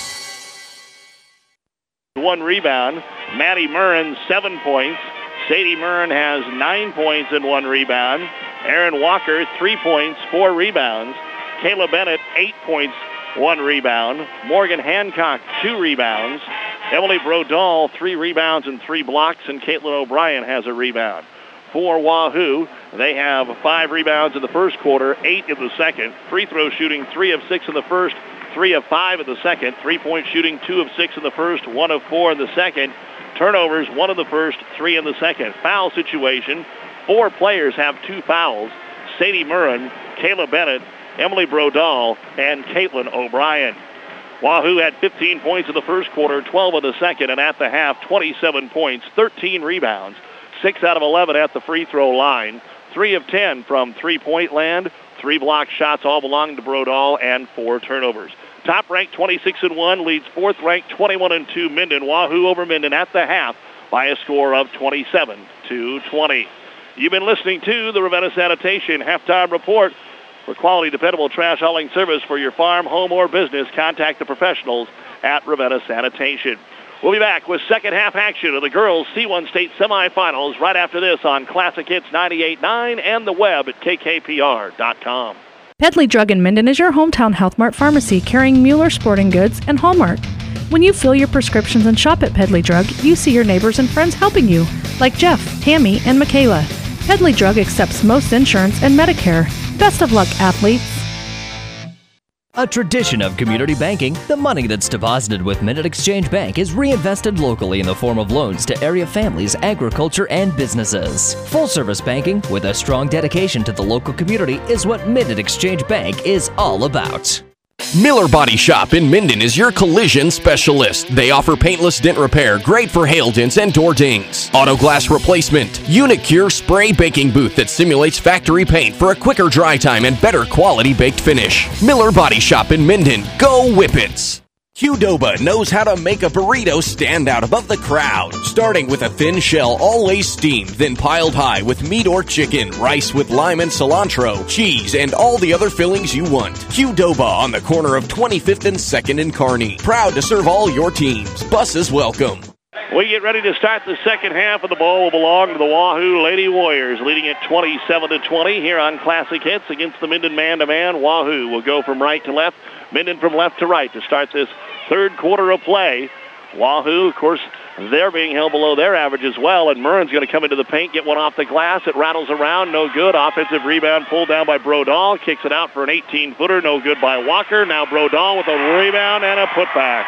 One rebound. Maddie Murren, seven points. Sadie Murren has nine points and one rebound. Aaron Walker, three points, four rebounds. Kayla Bennett, eight points, one rebound. Morgan Hancock, two rebounds. Emily Brodal, three rebounds and three blocks, and Caitlin O'Brien has a rebound. For Wahoo, they have five rebounds in the first quarter, eight in the second. Free throw shooting, three of six in the first, three of five in the second. Three-point shooting, two of six in the first, one of four in the second. Turnovers, one in the first, three in the second. Foul situation, four players have two fouls. Sadie Murren, Kayla Bennett, Emily Brodal, and Caitlin O'Brien. Wahoo had fifteen points in the first quarter, twelve in the second, and at the half, twenty-seven points, thirteen rebounds, six out of eleven at the free throw line, three of ten from three-point land, three block shots all belonging to Brodal, and four turnovers. Top-ranked twenty-six and one leads fourth-ranked twenty-one and two Minden. Wahoo over Minden at the half by a score of twenty-seven to twenty. You've been listening to the Ravenna Sanitation Halftime Report. For quality, dependable trash hauling service for your farm, home, or business, contact the professionals at Ravenna Sanitation. We'll be back with second half action of the girls' C one State semifinals right after this on Classic Hits ninety-eight point nine and the web at K K P R dot com. Pedley Drug in Minden is your hometown Health Mart pharmacy carrying Mueller Sporting Goods and Hallmark. When you fill your prescriptions and shop at Pedley Drug, you see your neighbors and friends helping you, like Jeff, Tammy, and Michaela. Pedley Drug accepts most insurance and Medicare. Best of luck, athletes. A tradition of community banking, the money that's deposited with Minden Exchange Bank is reinvested locally in the form of loans to area families, agriculture, and businesses. Full-service banking with a strong dedication to the local community is what Minden Exchange Bank is all about. Miller Body Shop in Minden is your collision specialist. They offer paintless dent repair, great for hail dents and door dings. Auto glass replacement. Unicure spray baking booth that simulates factory paint for a quicker dry time and better quality baked finish. Miller Body Shop in Minden. Go Whippets! Qdoba knows how to make a burrito stand out above the crowd. Starting with a thin shell, always steamed, then piled high with meat or chicken, rice with lime and cilantro, cheese, and all the other fillings you want. Qdoba on the corner of twenty-fifth and second in Kearney. Proud to serve all your teams. Buses welcome. We get ready to start the second half, and the ball will belong to the Wahoo Lady Warriors, leading at twenty-seven to twenty here on Classic Hits against the Minden man-to-man. Wahoo will go from right to left, Minden from left to right to start this third quarter of play. Wahoo, of course, they're being held below their average as well, and Murren's going to come into the paint, get one off the glass. It rattles around, no good. Offensive rebound pulled down by Brodal. Kicks it out for an eighteen-footer, no good by Walker. Now Brodal with a rebound and a putback.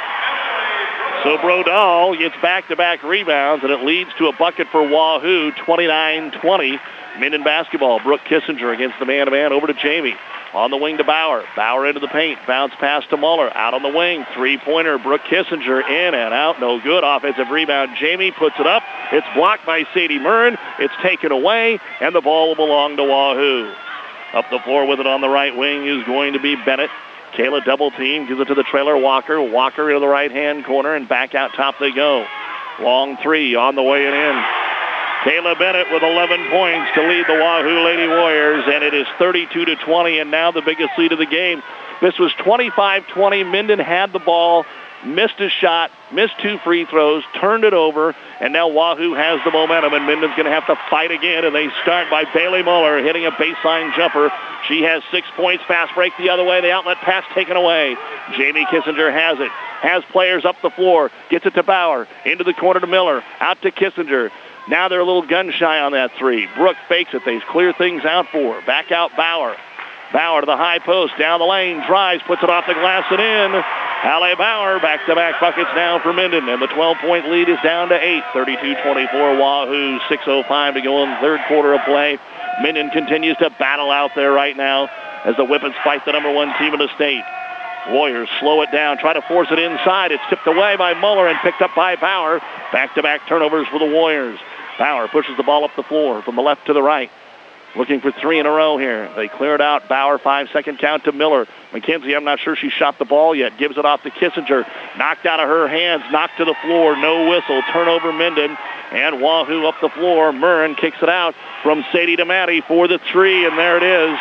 So Brodal gets back-to-back rebounds, and it leads to a bucket for Wahoo, twenty-nine twenty. Minden basketball. Brooke Kissinger against the man-to-man over to Jamie. On the wing to Bauer. Bauer into the paint. Bounce pass to Muller. Out on the wing. Three-pointer. Brooke Kissinger in and out. No good. Offensive rebound. Jamie puts it up. It's blocked by Sadie Murren. It's taken away, and the ball will belong to Wahoo. Up the floor with it on the right wing is going to be Bennett. Kayla double team. Gives it to the trailer Walker. Walker into the right-hand corner, and back out top they go. Long three on the way and in. Kayla Bennett with eleven points to lead the Wahoo Lady Warriors, and it is thirty-two to twenty, and now the biggest lead of the game. This was twenty-five twenty. Minden had the ball, missed a shot, missed two free throws, turned it over, and now Wahoo has the momentum, and Minden's going to have to fight again, and they start by Bailey Muller hitting a baseline jumper. She has six points. Fast break the other way. The outlet pass taken away. Jamie Kissinger has it. Has players up the floor. Gets it to Bauer. Into the corner to Miller. Out to Kissinger. Now they're a little gun shy on that three. Brooke fakes it. They clear things out for her. Back out Bauer. Bauer to the high post. Down the lane. Drives. Puts it off the glass and in. Halle Bauer. Back-to-back buckets now for Minden. And the twelve-point lead is down to eight. thirty-two twenty-four Wahoo. six oh five to go in the third quarter of play. Minden continues to battle out there right now as the Whippets fight the number one team in the state. Warriors slow it down, try to force it inside. It's tipped away by Muller and picked up by Bauer. Back-to-back turnovers for the Warriors. Bauer pushes the ball up the floor from the left to the right. Looking for three in a row here. They clear it out. Bauer, five-second count to Miller. McKenzie, I'm not sure she shot the ball yet. Gives it off to Kissinger. Knocked out of her hands. Knocked to the floor. No whistle. Turnover Minden. And Wahoo up the floor. Murren kicks it out from Sadie DeMatti for the three. And there it is.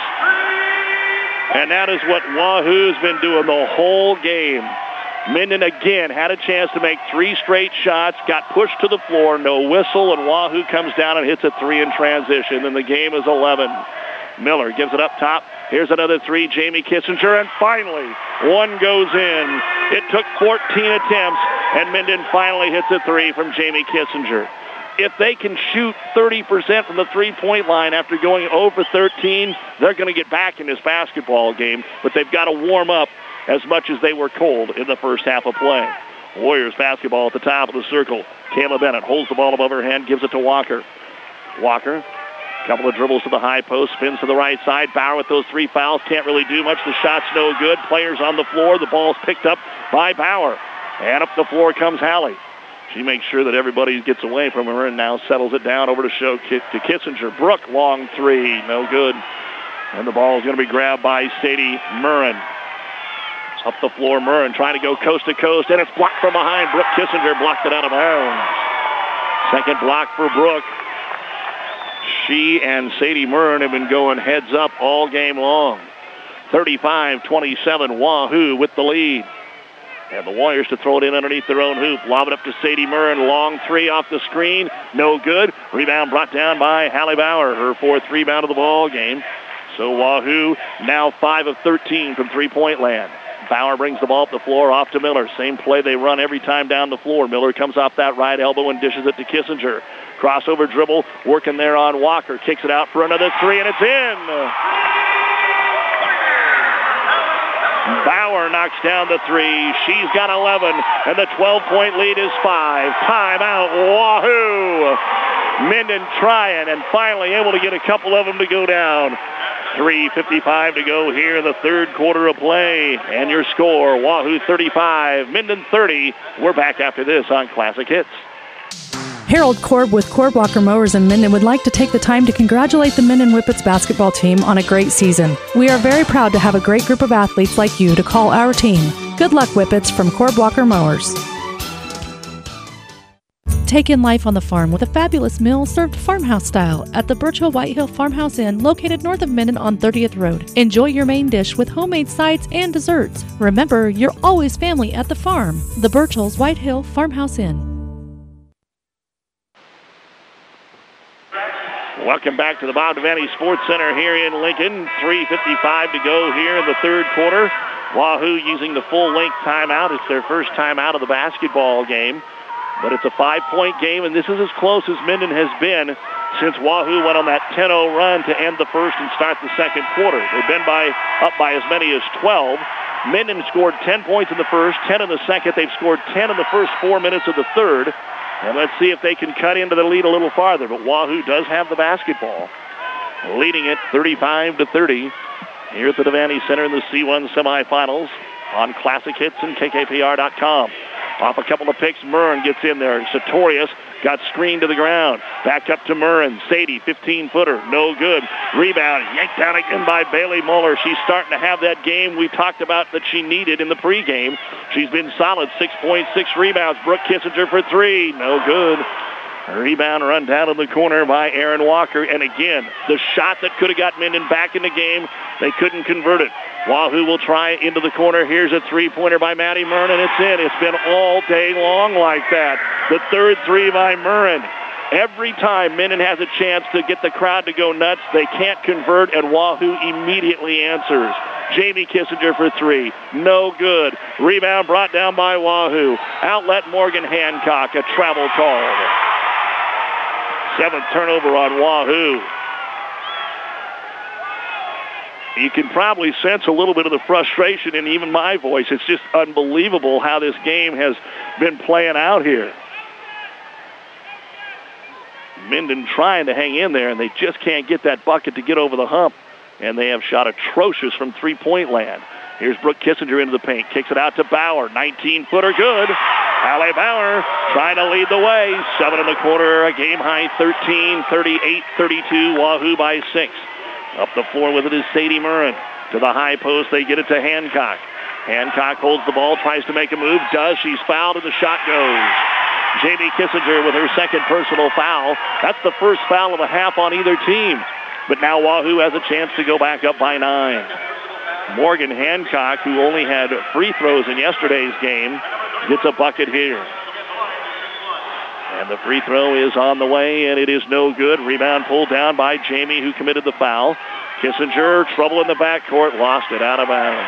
And that is what Wahoo's been doing the whole game. Minden again had a chance to make three straight shots, got pushed to the floor, no whistle, and Wahoo comes down and hits a three in transition, and the game is eleven. Miller gives it up top. Here's another three, Jamie Kissinger, and finally, one goes in. It took fourteen attempts, and Minden finally hits a three from Jamie Kissinger. If they can shoot thirty percent from the three-point line after going zero for thirteen, they're going to get back in this basketball game, but they've got to warm up as much as they were cold in the first half of play. Warriors basketball at the top of the circle. Kayla Bennett holds the ball above her head, gives it to Walker. Walker, couple of dribbles to the high post, spins to the right side. Bauer with those three fouls, can't really do much. The shot's no good. Players on the floor. The ball's picked up by Bauer. And up the floor comes Halle. She makes sure that everybody gets away from her and now settles it down over to show to Kissinger. Brooke, long three, no good. And the ball is going to be grabbed by Sadie Murren. Up the floor, Murren trying to go coast to coast, and it's blocked from behind. Brooke Kissinger blocked it out of bounds. Second block for Brooke. She and Sadie Murren have been going heads up all game long. thirty-five twenty-seven, Wahoo with the lead. And the Warriors to throw it in underneath their own hoop. Lob it up to Sadie Murren. Long three off the screen. No good. Rebound brought down by Halle Bauer, her fourth rebound of the ball game. So Wahoo now five of thirteen from three-point land. Bauer brings the ball up the floor off to Miller. Same play they run every time down the floor. Miller comes off that right elbow and dishes it to Kissinger. Crossover dribble, working there on Walker. Kicks it out for another three, and it's in. Bauer knocks down the three. She's got eleven, and the twelve-point lead is five. Timeout, Wahoo. Minden trying and finally able to get a couple of them to go down. three fifty-five to go here in the third quarter of play. And your score, Wahoo thirty-five, Minden thirty. We're back after this on Classic Hits. Harold Korb with Korb Walker Mowers in Minden would like to take the time to congratulate the Minden Whippets basketball team on a great season. We are very proud to have a great group of athletes like you to call our team. Good luck, Whippets, from Korb Walker Mowers. Take in life on the farm with a fabulous meal served farmhouse style at the Birch Hill White Hill Farmhouse Inn located north of Minden on thirtieth Road. Enjoy your main dish with homemade sides and desserts. Remember, you're always family at the farm. The Birch Hills White Hill Farmhouse Inn. Welcome back to the Bob Devaney Sports Center here in Lincoln. three fifty-five to go here in the third quarter. Wahoo using the full-length timeout. It's their first timeout of the basketball game. But it's a five-point game, and this is as close as Minden has been since Wahoo went on that ten oh run to end the first and start the second quarter. They've been by up by as many as twelve. Minden scored ten points in the first, ten in the second. They've scored ten in the first four minutes of the third. And let's see if they can cut into the lead a little farther. But Wahoo does have the basketball, leading it thirty-five to thirty here at the Devaney Center in the C one semifinals on Classic Hits and K K P R dot com. Off a couple of picks, Murren gets in there. Sartorius got screened to the ground. Back up to Murren. Sadie, fifteen-footer, no good. Rebound, yanked down again by Bailey Muller. She's starting to have that game we talked about that she needed in the pregame. She's been solid, six point six rebounds. Brooke Kissinger for three, no good. Rebound run down in the corner by Aaron Walker. And again, the shot that could have got Minden back in the game, they couldn't convert it. Wahoo will try into the corner. Here's a three-pointer by Maddie Murren, and it's in. It's been all day long like that. The third three by Murren. Every time Minden has a chance to get the crowd to go nuts, they can't convert, and Wahoo immediately answers. Jamie Kissinger for three. No good. Rebound brought down by Wahoo. Outlet Morgan Hancock. A travel call. Seventh turnover on Wahoo. You can probably sense a little bit of the frustration in even my voice. It's just unbelievable how this game has been playing out here. Minden trying to hang in there, and they just can't get that bucket to get over the hump. And they have shot atrocious from three-point land. Here's Brooke Kissinger into the paint. Kicks it out to Bauer. nineteen-footer good. Allie Bauer trying to lead the way. Seven in the quarter, a game-high thirteen, thirty-eight thirty-two. Wahoo by six. Up the floor with it is Sadie Murren. To the high post, they get it to Hancock. Hancock holds the ball, tries to make a move. Does. She's fouled, and the shot goes. Jamie Kissinger with her second personal foul. That's the first foul of the half on either team. But now Wahoo has a chance to go back up by nine. Morgan Hancock, who only had free throws in yesterday's game, gets a bucket here. And the free throw is on the way, and it is no good. Rebound pulled down by Jamie, who committed the foul. Kissinger, trouble in the backcourt, lost it out of bounds.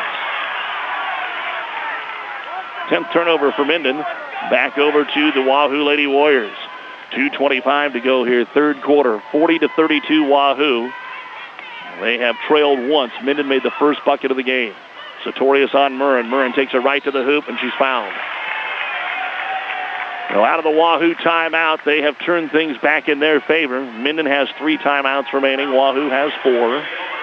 Tenth turnover for Minden. Back over to the Wahoo Lady Warriors. two twenty-five to go here, third quarter. forty to thirty-two Wahoo. They have trailed once. Minden made the first bucket of the game. Sartorius on Murren. Murren takes it right to the hoop, and she's fouled. So out of the Wahoo timeout, they have turned things back in their favor. Minden has three timeouts remaining. Wahoo has four.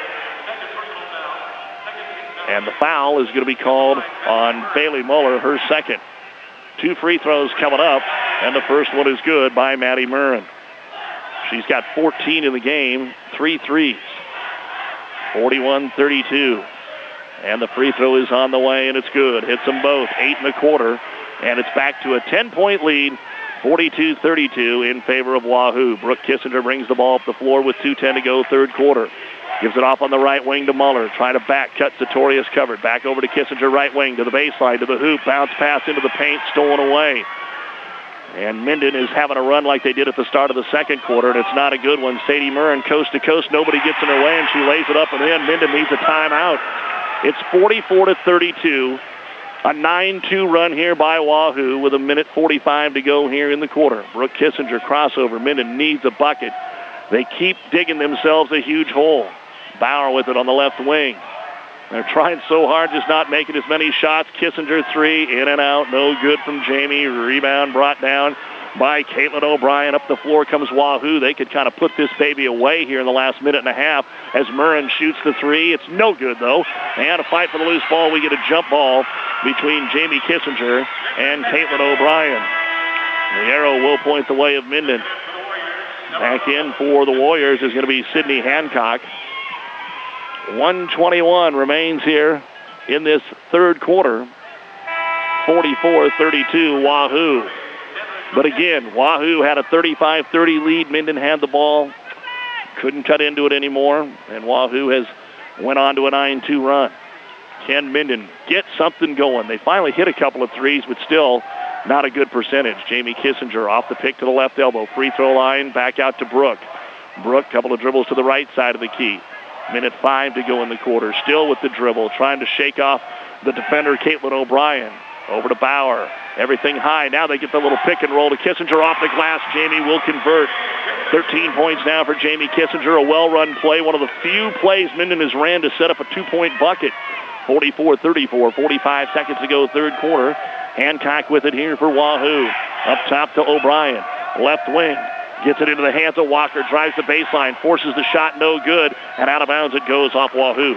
And the foul is going to be called on Bailey Muller, her second. Two free throws coming up, and the first one is good by Maddie Murren. She's got fourteen in the game, three threes. forty-one thirty-two. And the free throw is on the way, and it's good. Hits them both, eight and a quarter. And it's back to a ten-point lead, forty-two thirty-two in favor of Wahoo. Brooke Kissinger brings the ball up the floor with two ten to go, third quarter. Gives it off on the right wing to Muller. Trying to back cut. Sartorius covered. Back over to Kissinger, right wing, to the baseline, to the hoop. Bounce pass into the paint, stolen away. And Minden is having a run like they did at the start of the second quarter, and it's not a good one. Sadie Murren, coast to coast. Nobody gets in her way, and she lays it up and in. Minden needs a timeout. It's forty-four to thirty-two. A nine two run here by Wahoo with a minute forty-five to go here in the quarter. Brooke Kissinger crossover. Minden needs a bucket. They keep digging themselves a huge hole. Bauer with it on the left wing. They're trying so hard, just not making as many shots. Kissinger three, in and out, no good from Jamie. Rebound brought down by Caitlin O'Brien. Up the floor comes Wahoo. They could kind of put this baby away here in the last minute and a half as Murren shoots the three. It's no good, though. And a fight for the loose ball. We get a jump ball between Jamie Kissinger and Caitlin O'Brien. The arrow will point the way of Minden. Back in for the Warriors is going to be Sydney Hancock. one twenty-one remains here in this third quarter. forty-four thirty-two Wahoo. But again, Wahoo had a thirty-five thirty lead. Minden had the ball. Couldn't cut into it anymore. And Wahoo has went on to a nine two run. Can Minden get something going? They finally hit a couple of threes, but still not a good percentage. Jamie Kissinger off the pick to the left elbow. Free throw line, back out to Brooke. Brooke, couple of dribbles to the right side of the key. Minute five to go in the quarter. Still with the dribble, trying to shake off the defender, Caitlin O'Brien. Over to Bauer. Everything high. Now they get the little pick and roll to Kissinger off the glass. Jamie will convert. thirteen points now for Jamie Kissinger. A well-run play. One of the few plays Minden has ran to set up a two-point bucket. forty-four thirty-four. forty-five seconds to go, third quarter. Hancock with it here for Wahoo. Up top to O'Brien. Left wing. Gets it into the hands of Walker. Drives the baseline. Forces the shot. No good. And out of bounds it goes off Wahoo.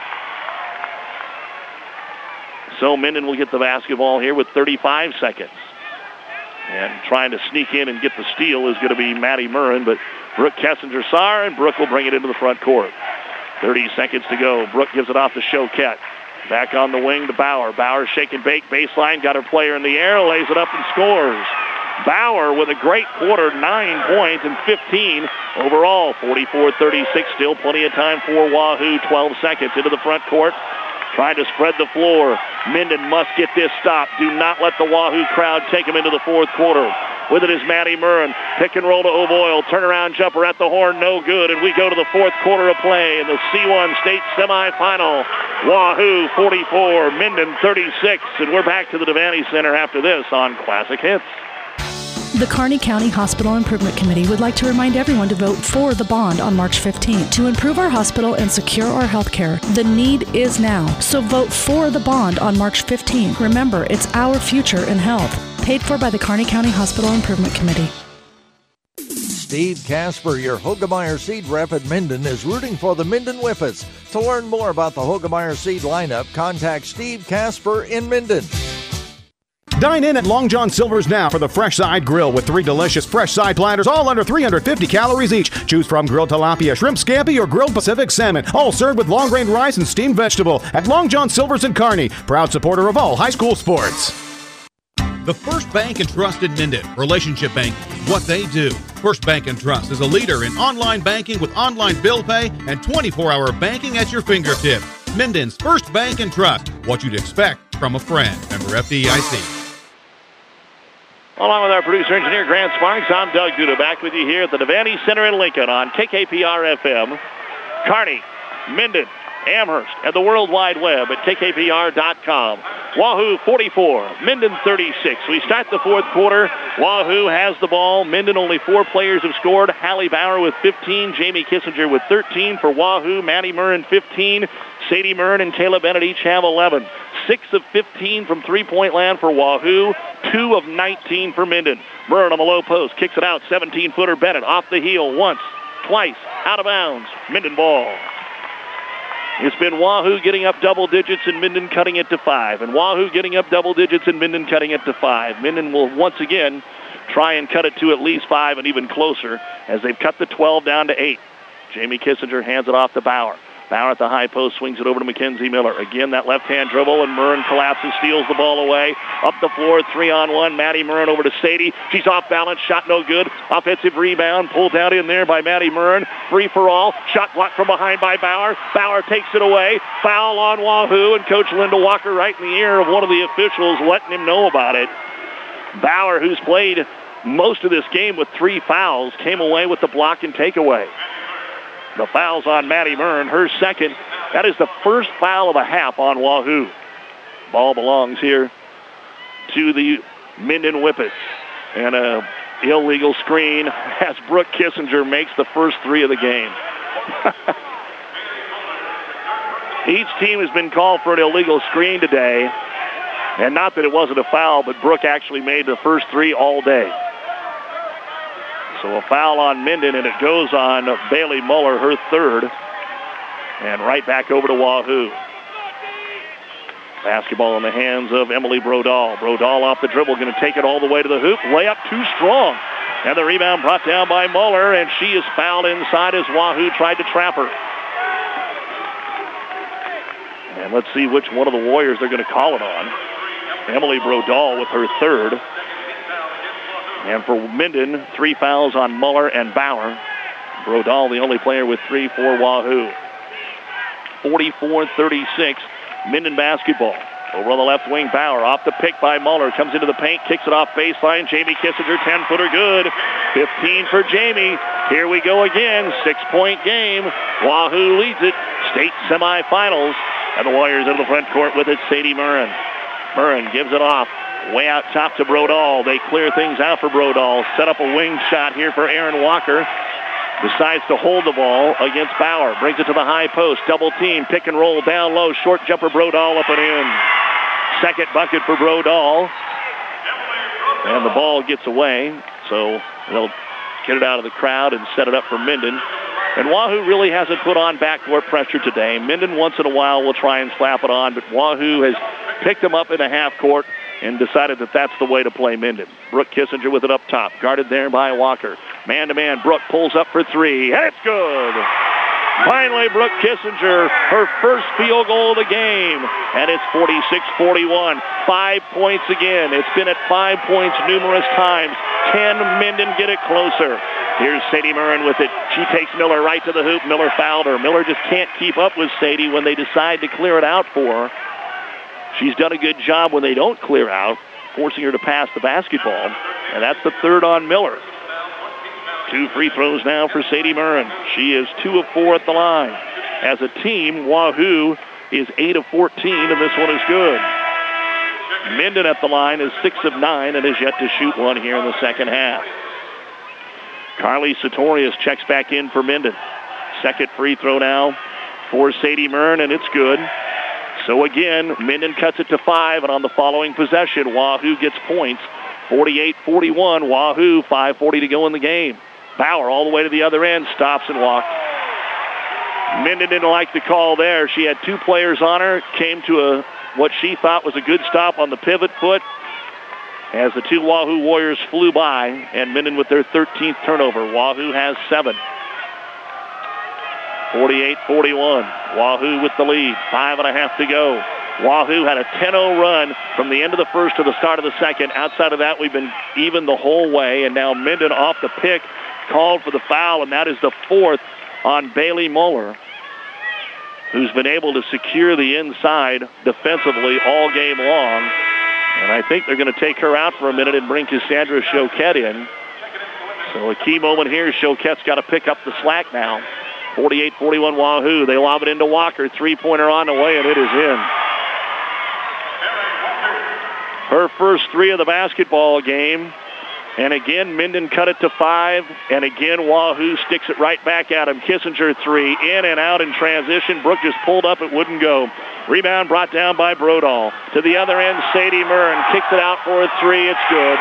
So Minden will get the basketball here with thirty-five seconds. And trying to sneak in and get the steal is going to be Maddie Murrin, but Brooke Kessinger saw her, and Brooke will bring it into the front court. thirty seconds to go. Brooke gives it off to Choquette. Back on the wing to Bauer. Bauer shake and bake. Baseline. Got her player in the air. Lays it up and scores. Bauer with a great quarter. Nine points and fifteen overall. forty-four thirty-six. Still plenty of time for Wahoo. twelve seconds into the front court. Trying to spread the floor. Minden must get this stop. Do not let the Wahoo crowd take him into the fourth quarter. With it is Maddie Murrin. Pick and roll to O'Boyle. Turnaround jumper at the horn. No good. And we go to the fourth quarter of play in the C one state semifinal. Wahoo forty-four, Minden thirty-six. And we're back to the Devaney Center after this on Classic Hits. The Kearney County Hospital Improvement Committee would like to remind everyone to vote for the bond on March fifteenth to improve our hospital and secure our health care. The need is now, so vote for the bond on March fifteenth. Remember, it's our future in health. Paid for by the Kearney County Hospital Improvement Committee. Steve Casper, your Hoegemeyer Seed rep at Minden, is rooting for the Minden Whippets. To learn more about the Hoegemeyer Seed lineup, contact Steve Casper in Minden. Dine in at Long John Silver's now for the Fresh Side Grill with three delicious fresh side platters, all under three hundred fifty calories each. Choose from grilled tilapia, shrimp scampi, or grilled Pacific salmon, all served with long-grain rice and steamed vegetable at Long John Silver's in Kearney, proud supporter of all high school sports. The First Bank and Trust in Minden. Relationship banking, what they do. First Bank and Trust is a leader in online banking with online bill pay and twenty-four hour banking at your fingertips. Minden's First Bank and Trust. What you'd expect from a friend. Member F D I C. Along with our producer engineer Grant Sparks, I'm Doug Duda, back with you here at the Devaney Center in Lincoln on K K P R F M. Kearney, Minden, Amherst, and the World Wide Web at K K P R dot com. Wahoo forty-four, Minden thirty-six. We start the fourth quarter. Wahoo has the ball. Minden, only four players have scored. Hallie Bauer with fifteen, Jamie Kissinger with thirteen for Wahoo, Maddie Murrin fifteen, Sadie Murrin and Kayla Bennett each have eleven. six of fifteen from three-point land for Wahoo, two of nineteen for Minden. Murrin on the low post, kicks it out, seventeen-footer Bennett off the heel once, twice, out of bounds. Minden ball. It's been Wahoo getting up double digits and Minden cutting it to five. And Wahoo getting up double digits and Minden cutting it to five. Minden will once again try and cut it to at least five and even closer as they've cut the twelve down to eight. Jamie Kissinger hands it off to Bauer. Bauer at the high post swings it over to Mackenzie Miller. Again, that left-hand dribble, and Murrin collapses, steals the ball away. Up the floor, three-on-one. Maddie Murrin over to Sadie. She's off balance, shot no good. Offensive rebound, pulled down in there by Maddie Murrin. Free for all. Shot blocked from behind by Bauer. Bauer takes it away. Foul on Wahoo, and Coach Linda Walker right in the ear of one of the officials letting him know about it. Bauer, who's played most of this game with three fouls, came away with the block and takeaway. The foul's on Maddie Murrin, her second. That is the first foul of a half on Wahoo. Ball belongs here to the Minden Whippets. And a illegal screen as Brooke Kissinger makes the first three of the game. Each team has been called for an illegal screen today. And not that it wasn't a foul, but Brooke actually made the first three all day. So a foul on Minden, and it goes on Bailey Muller, her third. And right back over to Wahoo. Basketball in the hands of Emily Brodal. Brodal off the dribble, going to take it all the way to the hoop. Layup too strong. And the rebound brought down by Muller, and she is fouled inside as Wahoo tried to trap her. And let's see which one of the Warriors they're going to call it on. Emily Brodal with her third. And for Minden, three fouls on Muller and Bauer. Brodal, the only player with three for Wahoo. forty-four thirty-six, Minden basketball. Over on the left wing, Bauer off the pick by Muller. Comes into the paint, kicks it off baseline. Jamie Kissinger, ten-footer good. fifteen for Jamie. Here we go again. Six-point game. Wahoo leads it. State semifinals. And the Warriors into the front court with it, Sadie Murren. Murren gives it off. Way out top to Brodal. They clear things out for Brodal. Set up a wing shot here for Aaron Walker. Decides to hold the ball against Bauer. Brings it to the high post. Double team. Pick and roll down low. Short jumper Brodal up and in. Second bucket for Brodal. And the ball gets away. So they'll get it out of the crowd and set it up for Minden. And Wahoo really hasn't put on backcourt pressure today. Minden once in a while will try and slap it on, but Wahoo has picked them up in a half court and decided that that's the way to play Minden. Brooke Kissinger with it up top, guarded there by Walker. Man-to-man, Brooke pulls up for three, and it's good. Finally, Brooke Kissinger, her first field goal of the game, and it's forty-six forty-one. Five points again. It's been at five points numerous times. Can Minden get it closer? Here's Sadie Murren with it. She takes Miller right to the hoop. Miller fouled her. Miller just can't keep up with Sadie when they decide to clear it out for her. She's done a good job when they don't clear out, forcing her to pass the basketball, and that's the third on Miller. Two free throws now for Sadie Murren. She is two of four at the line. As a team, Wahoo is eight of fourteen, and this one is good. Minden at the line is six of nine and is yet to shoot one here in the second half. Carly Sartorius checks back in for Minden. Second free throw now for Sadie Murren, and it's good. So again, Minden cuts it to five, and on the following possession, Wahoo gets points. forty-eight forty-one, Wahoo, five forty to go in the game. Bauer all the way to the other end, stops and walks. Minden didn't like the call there. She had two players on her, came to a what she thought was a good stop on the pivot foot as the two Wahoo Warriors flew by, and Minden with their thirteenth turnover. Wahoo has seven. forty-eight forty-one, Wahoo with the lead, five and a half to go. Wahoo had a ten oh run from the end of the first to the start of the second. Outside of that, we've been even the whole way, and now Minden off the pick, called for the foul, and that is the fourth on Bailey Muller, who's been able to secure the inside defensively all game long. And I think they're going to take her out for a minute and bring Cassandra Choquette in. So a key moment here. Choquette's got to pick up the slack now. forty-eight forty-one Wahoo. They lob it into Walker. Three-pointer on the way, and it is in. Her first three of the basketball game. And again, Minden cut it to five. And again, Wahoo sticks it right back at him. Kissinger three, in and out in transition. Brooke just pulled up, it wouldn't go. Rebound brought down by Brodal. To the other end, Sadie Murren kicks it out for a three. It's good.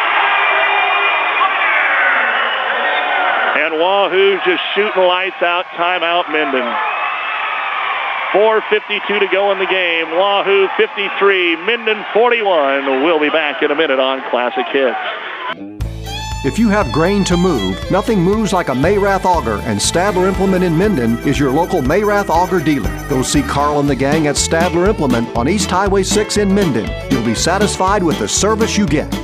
And Wahoo just shooting lights out. Timeout, Minden. four fifty-two to go in the game. Wahoo fifty-three, Minden forty-one. We'll be back in a minute on Classic Hits. If you have grain to move, nothing moves like a Mayrath auger, and Stadler Implement in Minden is your local Mayrath auger dealer. Go see Carl and the gang at Stadler Implement on East Highway six in Minden. You'll be satisfied with the service you get.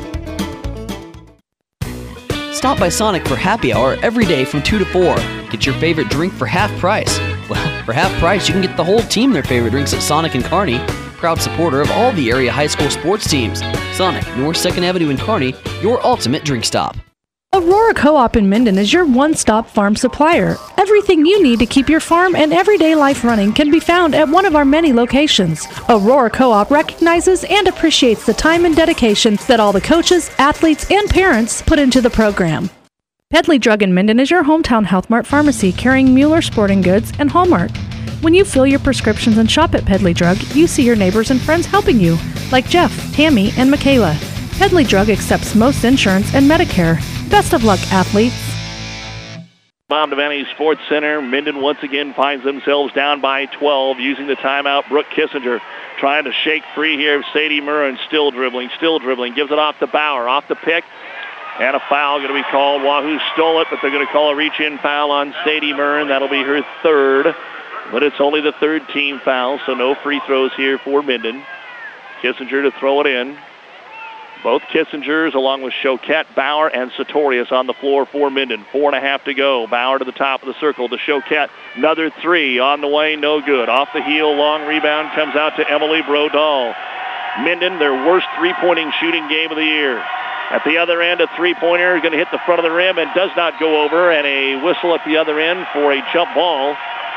Stop by Sonic for happy hour every day from two to four. Get your favorite drink for half price. Well, for half price, you can get the whole team their favorite drinks at Sonic and Kearney. Proud supporter of all the area high school sports teams. Sonic, North second Avenue in Kearney, your ultimate drink stop. Aurora Co-op in Minden is your one-stop farm supplier. Everything you need to keep your farm and everyday life running can be found at one of our many locations. Aurora Co-op recognizes and appreciates the time and dedication that all the coaches, athletes, and parents put into the program. Pedley Drug in Minden is your hometown Health Mart pharmacy carrying Mueller Sporting Goods and Hallmark. When you fill your prescriptions and shop at Pedley Drug, you see your neighbors and friends helping you, like Jeff, Tammy, and Michaela. Pedley Drug accepts most insurance and Medicare. Best of luck, athletes. Bob Devaney Sports Center. Minden once again finds themselves down by twelve using the timeout. Brooke Kissinger trying to shake free here. Sadie Murren still dribbling, still dribbling. Gives it off to Bauer. Off the pick. And a foul going to be called. Wahoo stole it, but they're going to call a reach-in foul on Sadie Murren. That'll be her third. But it's only the third team foul, so no free throws here for Minden. Kissinger to throw it in. Both Kissingers, along with Choquette, Bauer, and Sartorius on the floor for Minden. Four and a half to go. Bauer to the top of the circle to Choquette. Another three on the way, no good. Off the heel, long rebound comes out to Emily Brodal. Minden, their worst three-pointing shooting game of the year. At the other end, a three-pointer is going to hit the front of the rim and does not go over, and a whistle at the other end for a jump ball.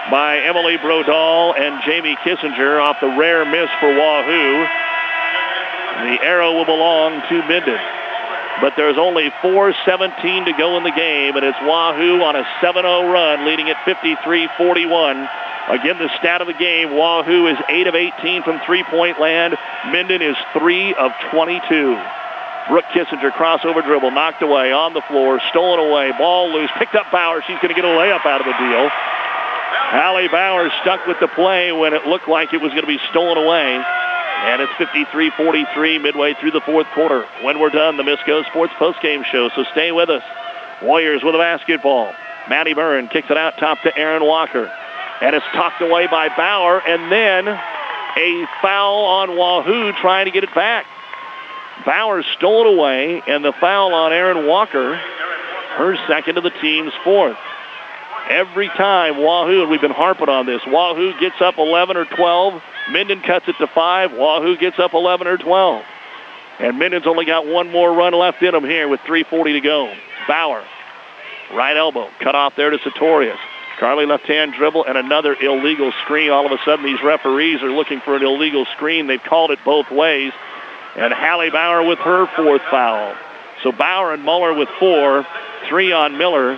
by Emily Brodal and Jamie Kissinger off the rare miss for Wahoo. The arrow will belong to Minden. But there's only four seventeen to go in the game, and it's Wahoo on a seven oh run, leading at fifty-three forty-one. Again, the stat of the game, Wahoo is eight of eighteen from three-point land. Minden is three of twenty-two. Brooke Kissinger, crossover dribble, knocked away, on the floor, stolen away, ball loose, picked up Bauer. She's going to get a layup out of the deal. Allie Bauer stuck with the play when it looked like it was going to be stolen away. And it's fifty-three forty-three midway through the fourth quarter. When we're done, the Misco Sports postgame show, so stay with us. Warriors with a basketball. Maddie Murren kicks it out top to Aaron Walker. And it's tucked away by Bauer, and then a foul on Wahoo trying to get it back. Bauer stole it away, and the foul on Aaron Walker, her second of the team's fourth. Every time Wahoo, and we've been harping on this, Wahoo gets up eleven or twelve, Minden cuts it to five, Wahoo gets up eleven or twelve. And Minden's only got one more run left in them here with three forty to go. Bauer, right elbow, cut off there to Sartorius. Carly left-hand dribble and another illegal screen. All of a sudden, these referees are looking for an illegal screen. They've called it both ways. And Hallie Bauer with her fourth foul. So Bauer and Muller with four, three on Miller.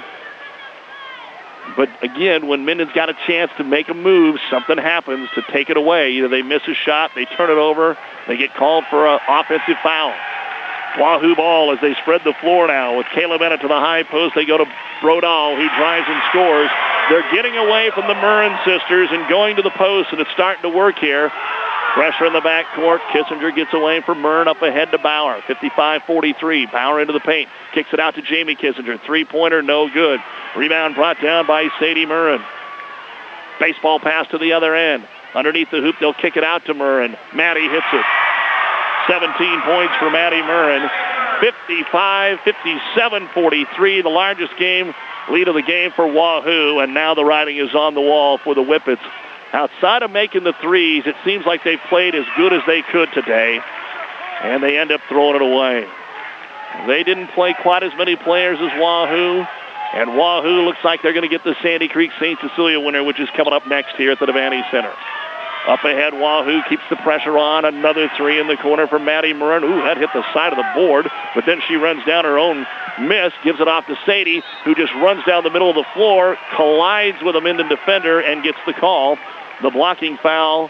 But again, when Minden's got a chance to make a move, something happens to take it away. Either they miss a shot, they turn it over, they get called for an offensive foul. Wahoo ball as they spread the floor now with Kayla Bennett to the high post. They go to Brodal, who drives and scores. They're getting away from the Murren sisters and going to the post, and it's starting to work here. Pressure in the backcourt. Kissinger gets away from Murren, up ahead to Bauer. fifty-five forty-three. Bauer into the paint. Kicks it out to Jamie Kissinger. Three-pointer, no good. Rebound brought down by Sadie Murren. Baseball pass to the other end. Underneath the hoop, they'll kick it out to Murren. Maddie hits it. seventeen points for Maddie Murren. fifty-five fifty-seven forty-three, the largest game lead of the game for Wahoo, and now the writing is on the wall for the Whippets. Outside of making the threes, it seems like they've played as good as they could today, and they end up throwing it away. They didn't play quite as many players as Wahoo, and Wahoo looks like they're going to get the Sandy Creek Saint Cecilia winner, which is coming up next here at the Devaney Center. Up ahead, Wahoo keeps the pressure on. Another three in the corner for Maddie Murren. Ooh, that hit the side of the board, but then she runs down her own miss, gives it off to Sadie, who just runs down the middle of the floor, collides with a Minden defender, and gets the call. The blocking foul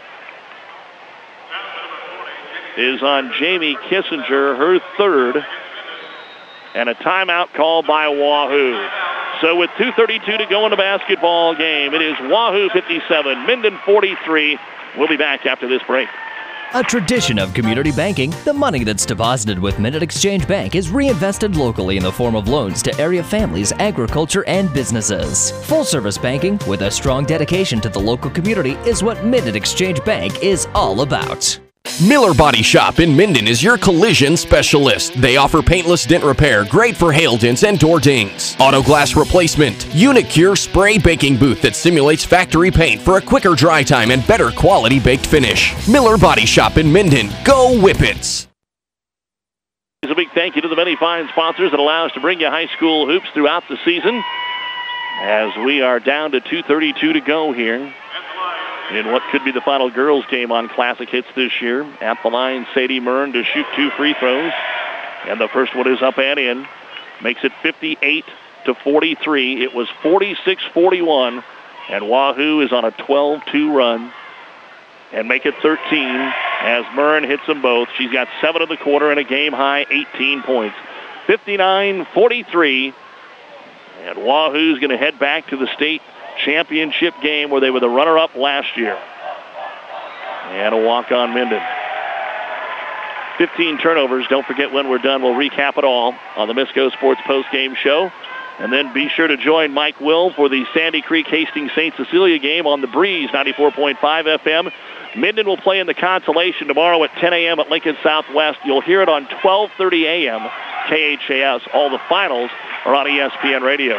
is on Jamie Kissinger, her third, and a timeout called by Wahoo. So with two thirty-two to go in the basketball game, it is Wahoo fifty-seven, Minden forty-three. We'll be back after this break. A tradition of community banking, the money that's deposited with Minden Exchange Bank is reinvested locally in the form of loans to area families, agriculture, and businesses. Full-service banking with a strong dedication to the local community is what Minden Exchange Bank is all about. Miller Body Shop in Minden is your collision specialist. They offer paintless dent repair, great for hail dents and door dings. Auto glass replacement. Unicure spray baking booth that simulates factory paint for a quicker dry time and better quality baked finish. Miller Body Shop in Minden. Go Whippets! A big thank you to the many fine sponsors that allow us to bring you high school hoops throughout the season. As we are down to two thirty-two to go here in what could be the final girls game on Classic Hits this year. At the line, Sadie Murren to shoot two free throws. And the first one is up and in. Makes it fifty-eight to forty-three. It was forty-six forty-one. And Wahoo is on a twelve two run. And make it thirteen as Murren hits them both. She's got seven of the quarter and a game-high eighteen points. fifty-nine forty-three. And Wahoo's going to head back to the state championship game where they were the runner-up last year. And a walk on Minden. fifteen turnovers. Don't forget, when we're done, we'll recap it all on the Misco Sports Post-Game Show. And then be sure to join Mike Will for the Sandy Creek Hastings Saint Cecilia game on the Breeze ninety-four point five F M. Minden will play in the consolation tomorrow at ten a.m. at Lincoln Southwest. You'll hear it on twelve thirty a.m. K H A S. All the finals are on E S P N Radio.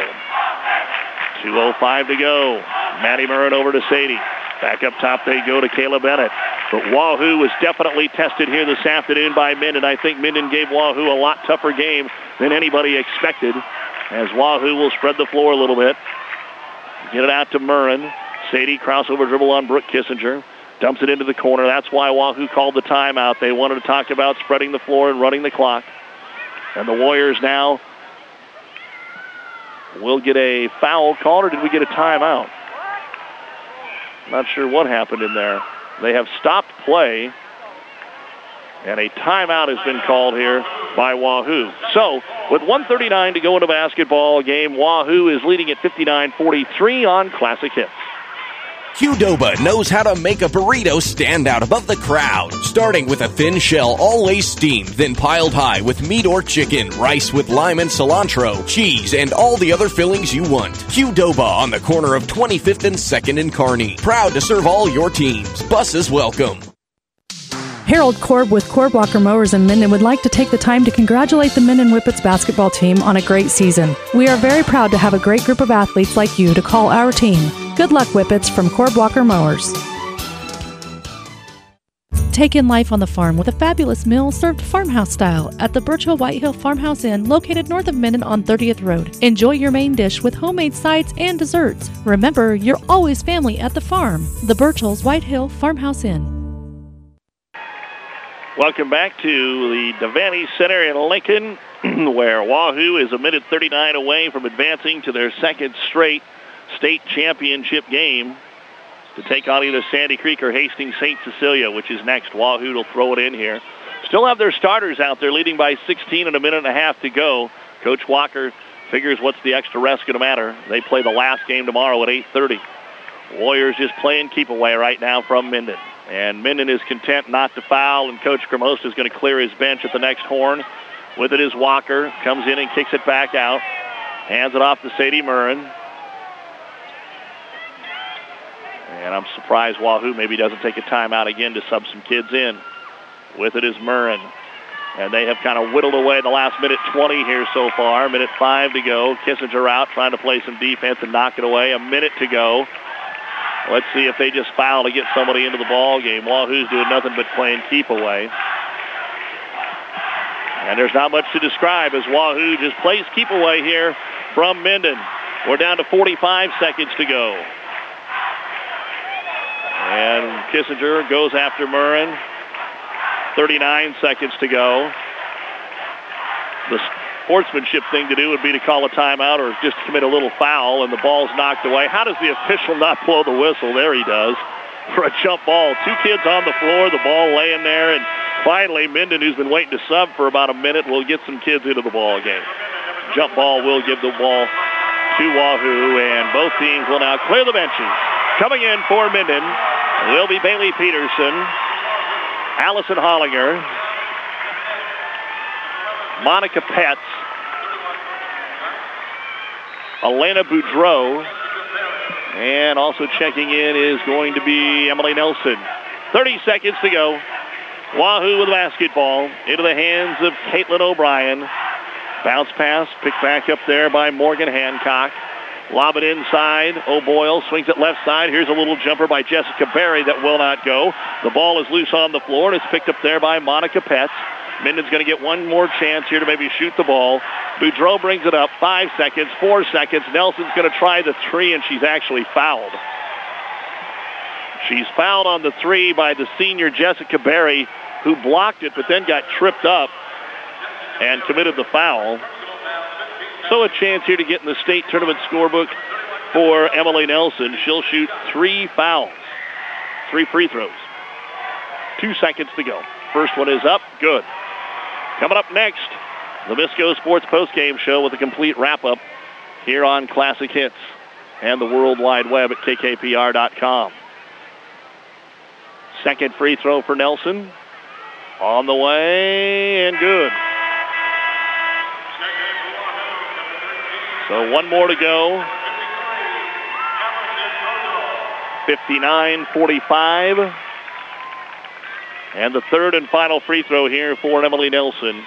two oh five to go. Maddie Murren over to Sadie. Back up top they go to Kayla Bennett. But Wahoo was definitely tested here this afternoon by Minden. I think Minden gave Wahoo a lot tougher game than anybody expected, as Wahoo will spread the floor a little bit. Get it out to Murren. Sadie, crossover dribble on Brooke Kissinger. Dumps it into the corner. That's why Wahoo called the timeout. They wanted to talk about spreading the floor and running the clock. And the Warriors now will get a foul called, or did we get a timeout? Not sure what happened in there. They have stopped play, and a timeout has been called here by Wahoo. So, with one thirty-nine to go in the basketball game, Wahoo is leading at fifty-nine forty-three on Classic Hits. Qdoba knows how to make a burrito stand out above the crowd. Starting with a thin shell, always steamed, then piled high with meat or chicken, rice with lime and cilantro, cheese, and all the other fillings you want. Qdoba on the corner of twenty-fifth and second in Kearney. Proud to serve all your teams. Buses welcome. Harold Korb with Korb Walker Mowers in Minden would like to take the time to congratulate the Minden Whippets basketball team on a great season. We are very proud to have a great group of athletes like you to call our team. Good luck, Whippets, from Korb Walker Mowers. Take in life on the farm with a fabulous meal served farmhouse style at the Birch Hill White Hill Farmhouse Inn located north of Minden on thirtieth Road. Enjoy your main dish with homemade sides and desserts. Remember, you're always family at the farm. The Birch Hill's White Hill Farmhouse Inn. Welcome back to the Devaney Center in Lincoln, where Wahoo is a minute thirty-nine away from advancing to their second straight state championship game to take on either Sandy Creek or Hastings Saint Cecilia, which is next. Wahoo will throw it in here. Still have their starters out there, leading by sixteen and a minute and a half to go. Coach Walker figures what's the extra rest going to matter. They play the last game tomorrow at eight thirty. Warriors just playing keep away right now from Minden. And Minden is content not to foul, and Coach Gramosta is going to clear his bench at the next horn. With it is Walker. Comes in and kicks it back out. Hands it off to Sadie Murrin. And I'm surprised Wahoo maybe doesn't take a timeout again to sub some kids in. With it is Murrin. And they have kind of whittled away the last minute twenty here so far. Minute five to go. Kissinger out trying to play some defense and knock it away. A minute to go. Let's see if they just foul to get somebody into the ball game. Wahoo's doing nothing but playing keep away. And there's not much to describe as Wahoo just plays keep away here from Minden. We're down to forty-five seconds to go. And Kissinger goes after Murrin. thirty-nine seconds to go. The sportsmanship thing to do would be to call a timeout or just commit a little foul, and the ball's knocked away. How does the official not blow the whistle? There he does for a jump ball. Two kids on the floor, the ball laying there, and finally Minden, who's been waiting to sub for about a minute, will get some kids into the ball game. Jump ball will give the ball to Wahoo, and both teams will now clear the benches. Coming in for Minden will be Bailey Peterson, Allison Hollinger, Monica Petz, Elena Boudreau, and also checking in is going to be Emily Nelson. thirty seconds to go. Wahoo with the basketball into the hands of Caitlin O'Brien. Bounce pass picked back up there by Morgan Hancock. Lob it inside. O'Boyle swings it left side. Here's a little jumper by Jessica Berry that will not go. The ball is loose on the floor, and it's picked up there by Monica Petz. Minden's going to get one more chance here to maybe shoot the ball. Boudreau brings it up. Five seconds, four seconds. Nelson's going to try the three, and she's actually fouled. She's fouled on the three by the senior Jessica Berry, who blocked it but then got tripped up and committed the foul. So a chance here to get in the state tournament scorebook for Emily Nelson. She'll shoot three fouls, three free throws. Two seconds to go. First one is up. Good. Coming up next, the Misco Sports Postgame Show with a complete wrap-up here on Classic Hits and the World Wide Web at K K P R dot com. Second free throw for Nelson. On the way, and good. So one more to go. fifty-nine forty-five. And the third and final free throw here for Emily Nelson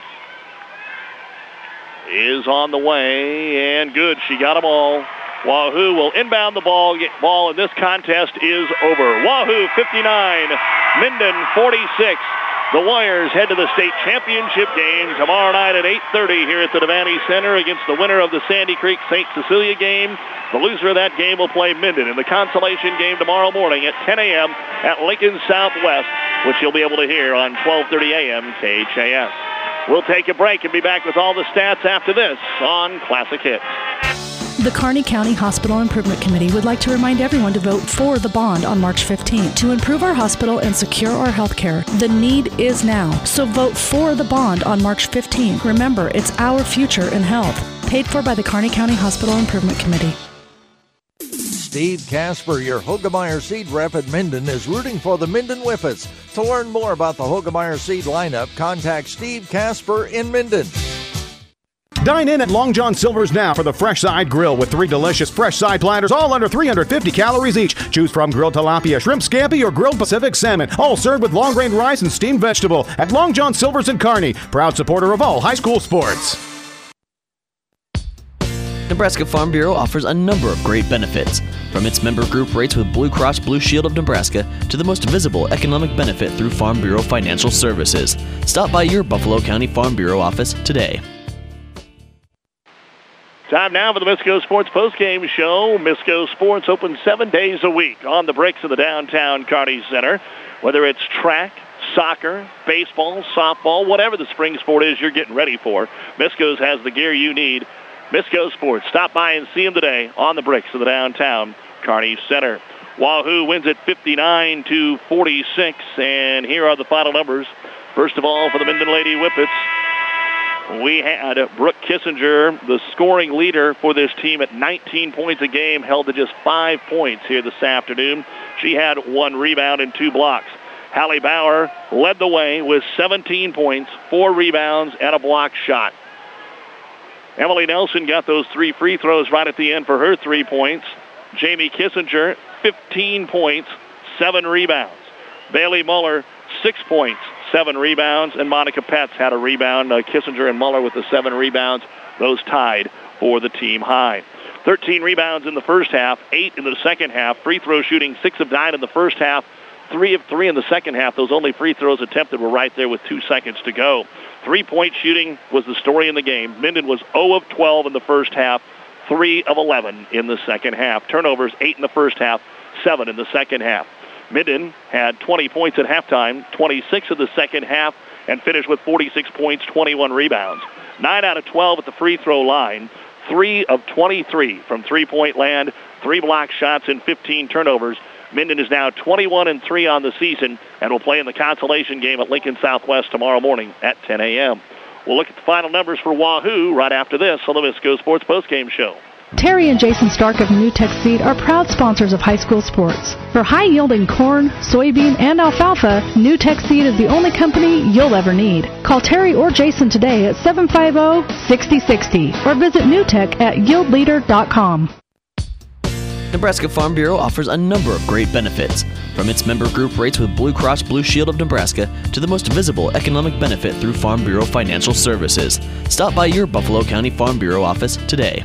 is on the way, and good. She got them all. Wahoo will inbound the ball, get ball, and this contest is over. Wahoo fifty-nine, Minden forty-six. The Warriors head to the state championship game tomorrow night at eight thirty here at the Devaney Center against the winner of the Sandy Creek Saint Cecilia game. The loser of that game will play Minden in the consolation game tomorrow morning at ten a.m. at Lincoln Southwest, which you'll be able to hear on twelve thirty a.m. K H A S. We'll take a break and be back with all the stats after this on Classic Hits. The Kearney County Hospital Improvement Committee would like to remind everyone to vote for the bond on March fifteenth to improve our hospital and secure our health care. The need is now, so vote for the bond on March fifteenth. Remember, it's our future in health. Paid for by the Kearney County Hospital Improvement Committee. Steve Casper, your Hoegemeyer Seed rep at Minden, is rooting for the Minden Whippets. To learn more about the Hoegemeyer Seed lineup, contact Steve Casper in Minden. Dine in at Long John Silver's now for the Fresh Side Grill with three delicious fresh side platters, all under three hundred fifty calories each. Choose from grilled tilapia, shrimp scampi, or grilled Pacific salmon, all served with long grain rice and steamed vegetable at Long John Silver's in Kearney, proud supporter of all high school sports. Nebraska Farm Bureau offers a number of great benefits, from its member group rates with Blue Cross Blue Shield of Nebraska to the most visible economic benefit through Farm Bureau Financial Services. Stop by your Buffalo County Farm Bureau office today. Time now for the Misco Sports postgame show. Misco Sports open seven days a week on the bricks of the downtown Kearney Center. Whether it's track, soccer, baseball, softball, whatever the spring sport is you're getting ready for, Misco's has the gear you need. Misco Sports. Stop by and see them today on the bricks of the downtown Kearney Center. Wahoo wins it fifty-nine to forty-six, and here are the final numbers. First of all, for the Minden Lady Whippets, we had Brooke Kissinger, the scoring leader for this team at nineteen points a game, held to just five points here this afternoon. She had one rebound and two blocks. Hallie Bauer led the way with seventeen points, four rebounds, and a block shot. Emily Nelson got those three free throws right at the end for her three points. Jamie Kissinger, fifteen points, seven rebounds. Bailey Muller, six points, seven rebounds, and Monica Petz had a rebound. Uh, Kissinger and Muller with the seven rebounds, those tied for the team high. thirteen rebounds in the first half, eight in the second half. Free throw shooting, six of nine in the first half, three of three in the second half. Those only free throws attempted were right there with two seconds to go. Three-point shooting was the story in the game. Minden was zero of twelve in the first half, three of eleven in the second half. Turnovers, eight in the first half, seven in the second half. Minden had twenty points at halftime, twenty-six in the second half, and finished with forty-six points, twenty-one rebounds. nine out of twelve at the free throw line, three of twenty-three from three-point land, three block shots, and fifteen turnovers. Minden is now twenty-one and three on the season and will play in the consolation game at Lincoln Southwest tomorrow morning at ten a.m. We'll look at the final numbers for Wahoo right after this on the Misco Sports postgame show. Terry and Jason Stark of NewTek Seed are proud sponsors of high school sports. For high-yielding corn, soybean, and alfalfa, NewTek Seed is the only company you'll ever need. Call Terry or Jason today at seven five zero, six zero six zero or visit newtek at yield leader dot com. Nebraska Farm Bureau offers a number of great benefits, from its member group rates with Blue Cross Blue Shield of Nebraska to the most visible economic benefit through Farm Bureau Financial Services. Stop by your Buffalo County Farm Bureau office today.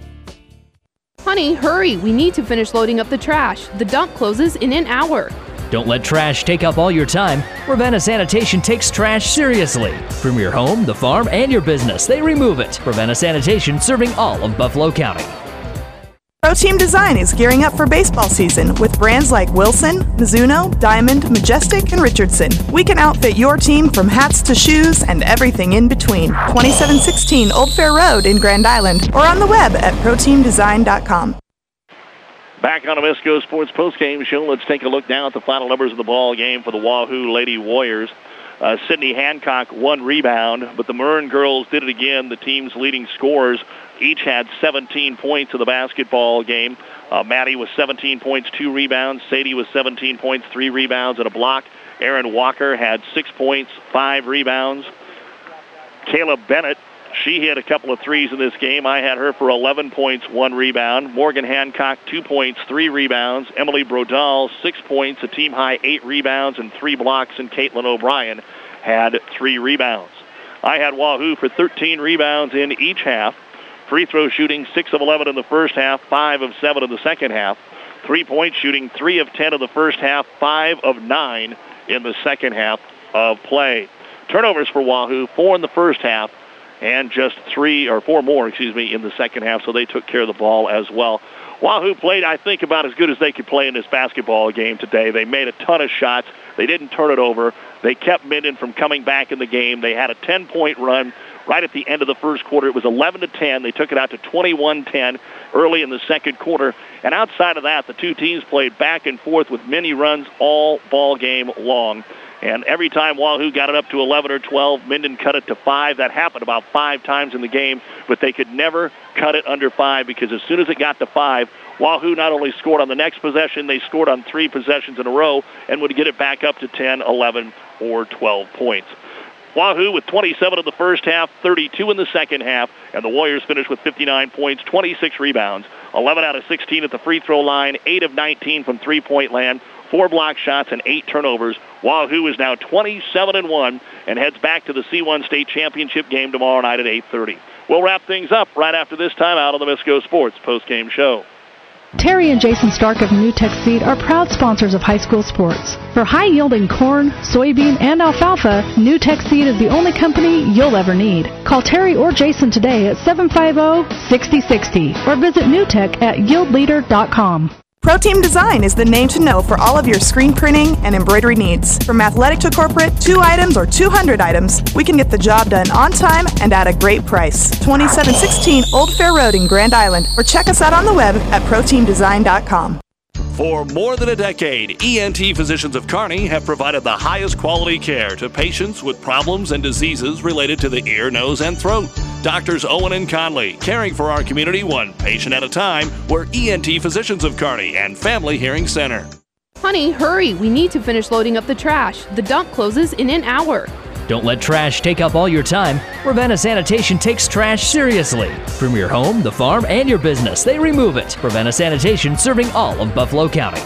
Honey, hurry! We need to finish loading up the trash. The dump closes in an hour. Don't let trash take up all your time. Ravenna Sanitation takes trash seriously. From your home, the farm, and your business, they remove it. Ravenna Sanitation, serving all of Buffalo County. Pro Team Design is gearing up for baseball season with brands like Wilson, Mizuno, Diamond, Majestic, and Richardson. We can outfit your team from hats to shoes and everything in between. twenty-seven sixteen Old Fair Road in Grand Island or on the web at pro team design dot com. Back on the Misco Sports postgame show, let's take a look now at the final numbers of the ball game for the Wahoo Lady Warriors. Uh, Sydney Hancock, one rebound, but the Maroon girls did it again. The team's leading scorers each had seventeen points in the basketball game. Uh, Maddie was seventeen points, two rebounds. Sadie was seventeen points, three rebounds, and a block. Erin Walker had six points, five rebounds. Caleb Bennett, she hit a couple of threes in this game. I had her for eleven points, one rebound. Morgan Hancock, two points, three rebounds. Emily Brodal, six points, a team-high eight rebounds and three blocks. And Caitlin O'Brien had three rebounds. I had Wahoo for thirteen rebounds in each half. Free throw shooting, six of eleven in the first half, five of seven in the second half. Three-point shooting, three of ten in the first half, five of nine in the second half. of play. Turnovers for Wahoo, four in the first half, and just three or four more, excuse me, in the second half, so they took care of the ball as well. Wahoo played, I think, about as good as they could play in this basketball game today. They made a ton of shots. They didn't turn it over. They kept Minden from coming back in the game. They had a ten-point run right at the end of the first quarter. It was eleven to ten. They took it out to twenty-one ten early in the second quarter. And outside of that, the two teams played back and forth with many runs all ball game long. And every time Wahoo got it up to eleven or twelve, Minden cut it to five. That happened about five times in the game, but they could never cut it under five because as soon as it got to five, Wahoo not only scored on the next possession, they scored on three possessions in a row and would get it back up to ten, eleven, or twelve points. Wahoo with twenty-seven in the first half, thirty-two in the second half, and the Warriors finished with fifty-nine points, twenty-six rebounds, eleven out of sixteen at the free throw line, eight of nineteen from three-point land, four block shots, and eight turnovers. Wahoo is now twenty-seven and one and heads back to the C one State Championship game tomorrow night at eight thirty. We'll wrap things up right after this time out on the Misco Sports postgame show. Terry and Jason Stark of NewTek Seed are proud sponsors of high school sports. For high-yielding corn, soybean, and alfalfa, NewTek Seed is the only company you'll ever need. Call Terry or Jason today at seven five zero, six zero six zero or visit newtek at yield leader dot com. ProTeam Design is the name to know for all of your screen printing and embroidery needs. From athletic to corporate, two items or two hundred items, we can get the job done on time and at a great price. twenty-seven sixteen Old Fair Road in Grand Island, or check us out on the web at pro team design dot com. For more than a decade, E N T Physicians of Kearney have provided the highest quality care to patients with problems and diseases related to the ear, nose, and throat. Doctors Owen and Conley, caring for our community one patient at a time. We're E N T Physicians of Kearney and Family Hearing Center. Honey, hurry. We need to finish loading up the trash. The dump closes in an hour. Don't let trash take up all your time. Ravenna Sanitation takes trash seriously. From your home, the farm, and your business, they remove it. Ravenna Sanitation, serving all of Buffalo County.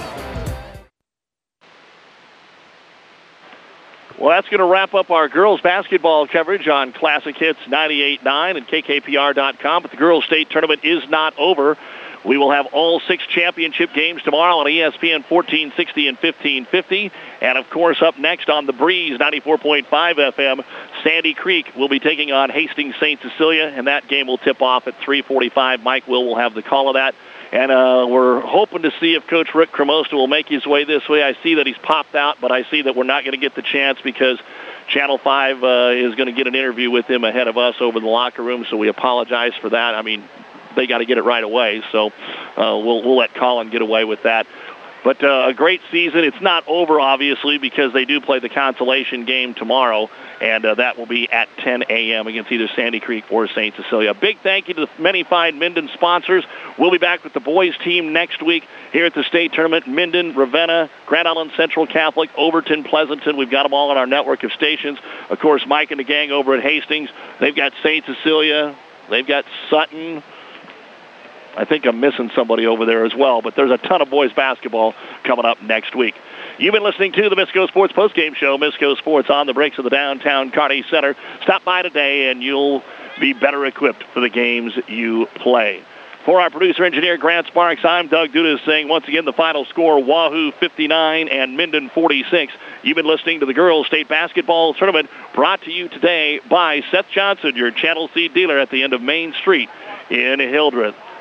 Well, that's going to wrap up our girls basketball coverage on Classic Hits ninety-eight point nine and K K P R dot com. But the girls state tournament is not over. We will have all six championship games tomorrow on E S P N fourteen sixty and fifteen fifty. And, of course, up next on The Breeze, ninety-four point five F M, Sandy Creek will be taking on Hastings Saint Cecilia, and that game will tip off at three forty-five. Mike Will will have the call of that. And uh, we're hoping to see if Coach Rick Cremosta will make his way this way. I see that he's popped out, but I see that we're not going to get the chance because Channel five uh, is going to get an interview with him ahead of us over in the locker room, so we apologize for that. I mean, they got to get it right away, so uh, we'll we'll let Colin get away with that. But uh, a great season. It's not over, obviously, because they do play the consolation game tomorrow, and uh, that will be at ten a.m. against either Sandy Creek or Saint Cecilia. A big thank you to the many fine Minden sponsors. We'll be back with the boys team next week here at the state tournament. Minden, Ravenna, Grand Island Central Catholic, Overton, Pleasanton. We've got them all on our network of stations. Of course, Mike and the gang over at Hastings. They've got Saint Cecilia. They've got Sutton. I think I'm missing somebody over there as well, but there's a ton of boys basketball coming up next week. You've been listening to the Misco Sports postgame show, Misco Sports on the breaks of the downtown Kearney Center. Stop by today and you'll be better equipped for the games you play. For our producer-engineer, Grant Sparks, I'm Doug Dudas saying once again the final score, Wahoo fifty-nine and Minden forty-six. You've been listening to the Girls State Basketball Tournament brought to you today by Seth Johnson, your Channel Seed dealer at the end of Main Street in Hildreth.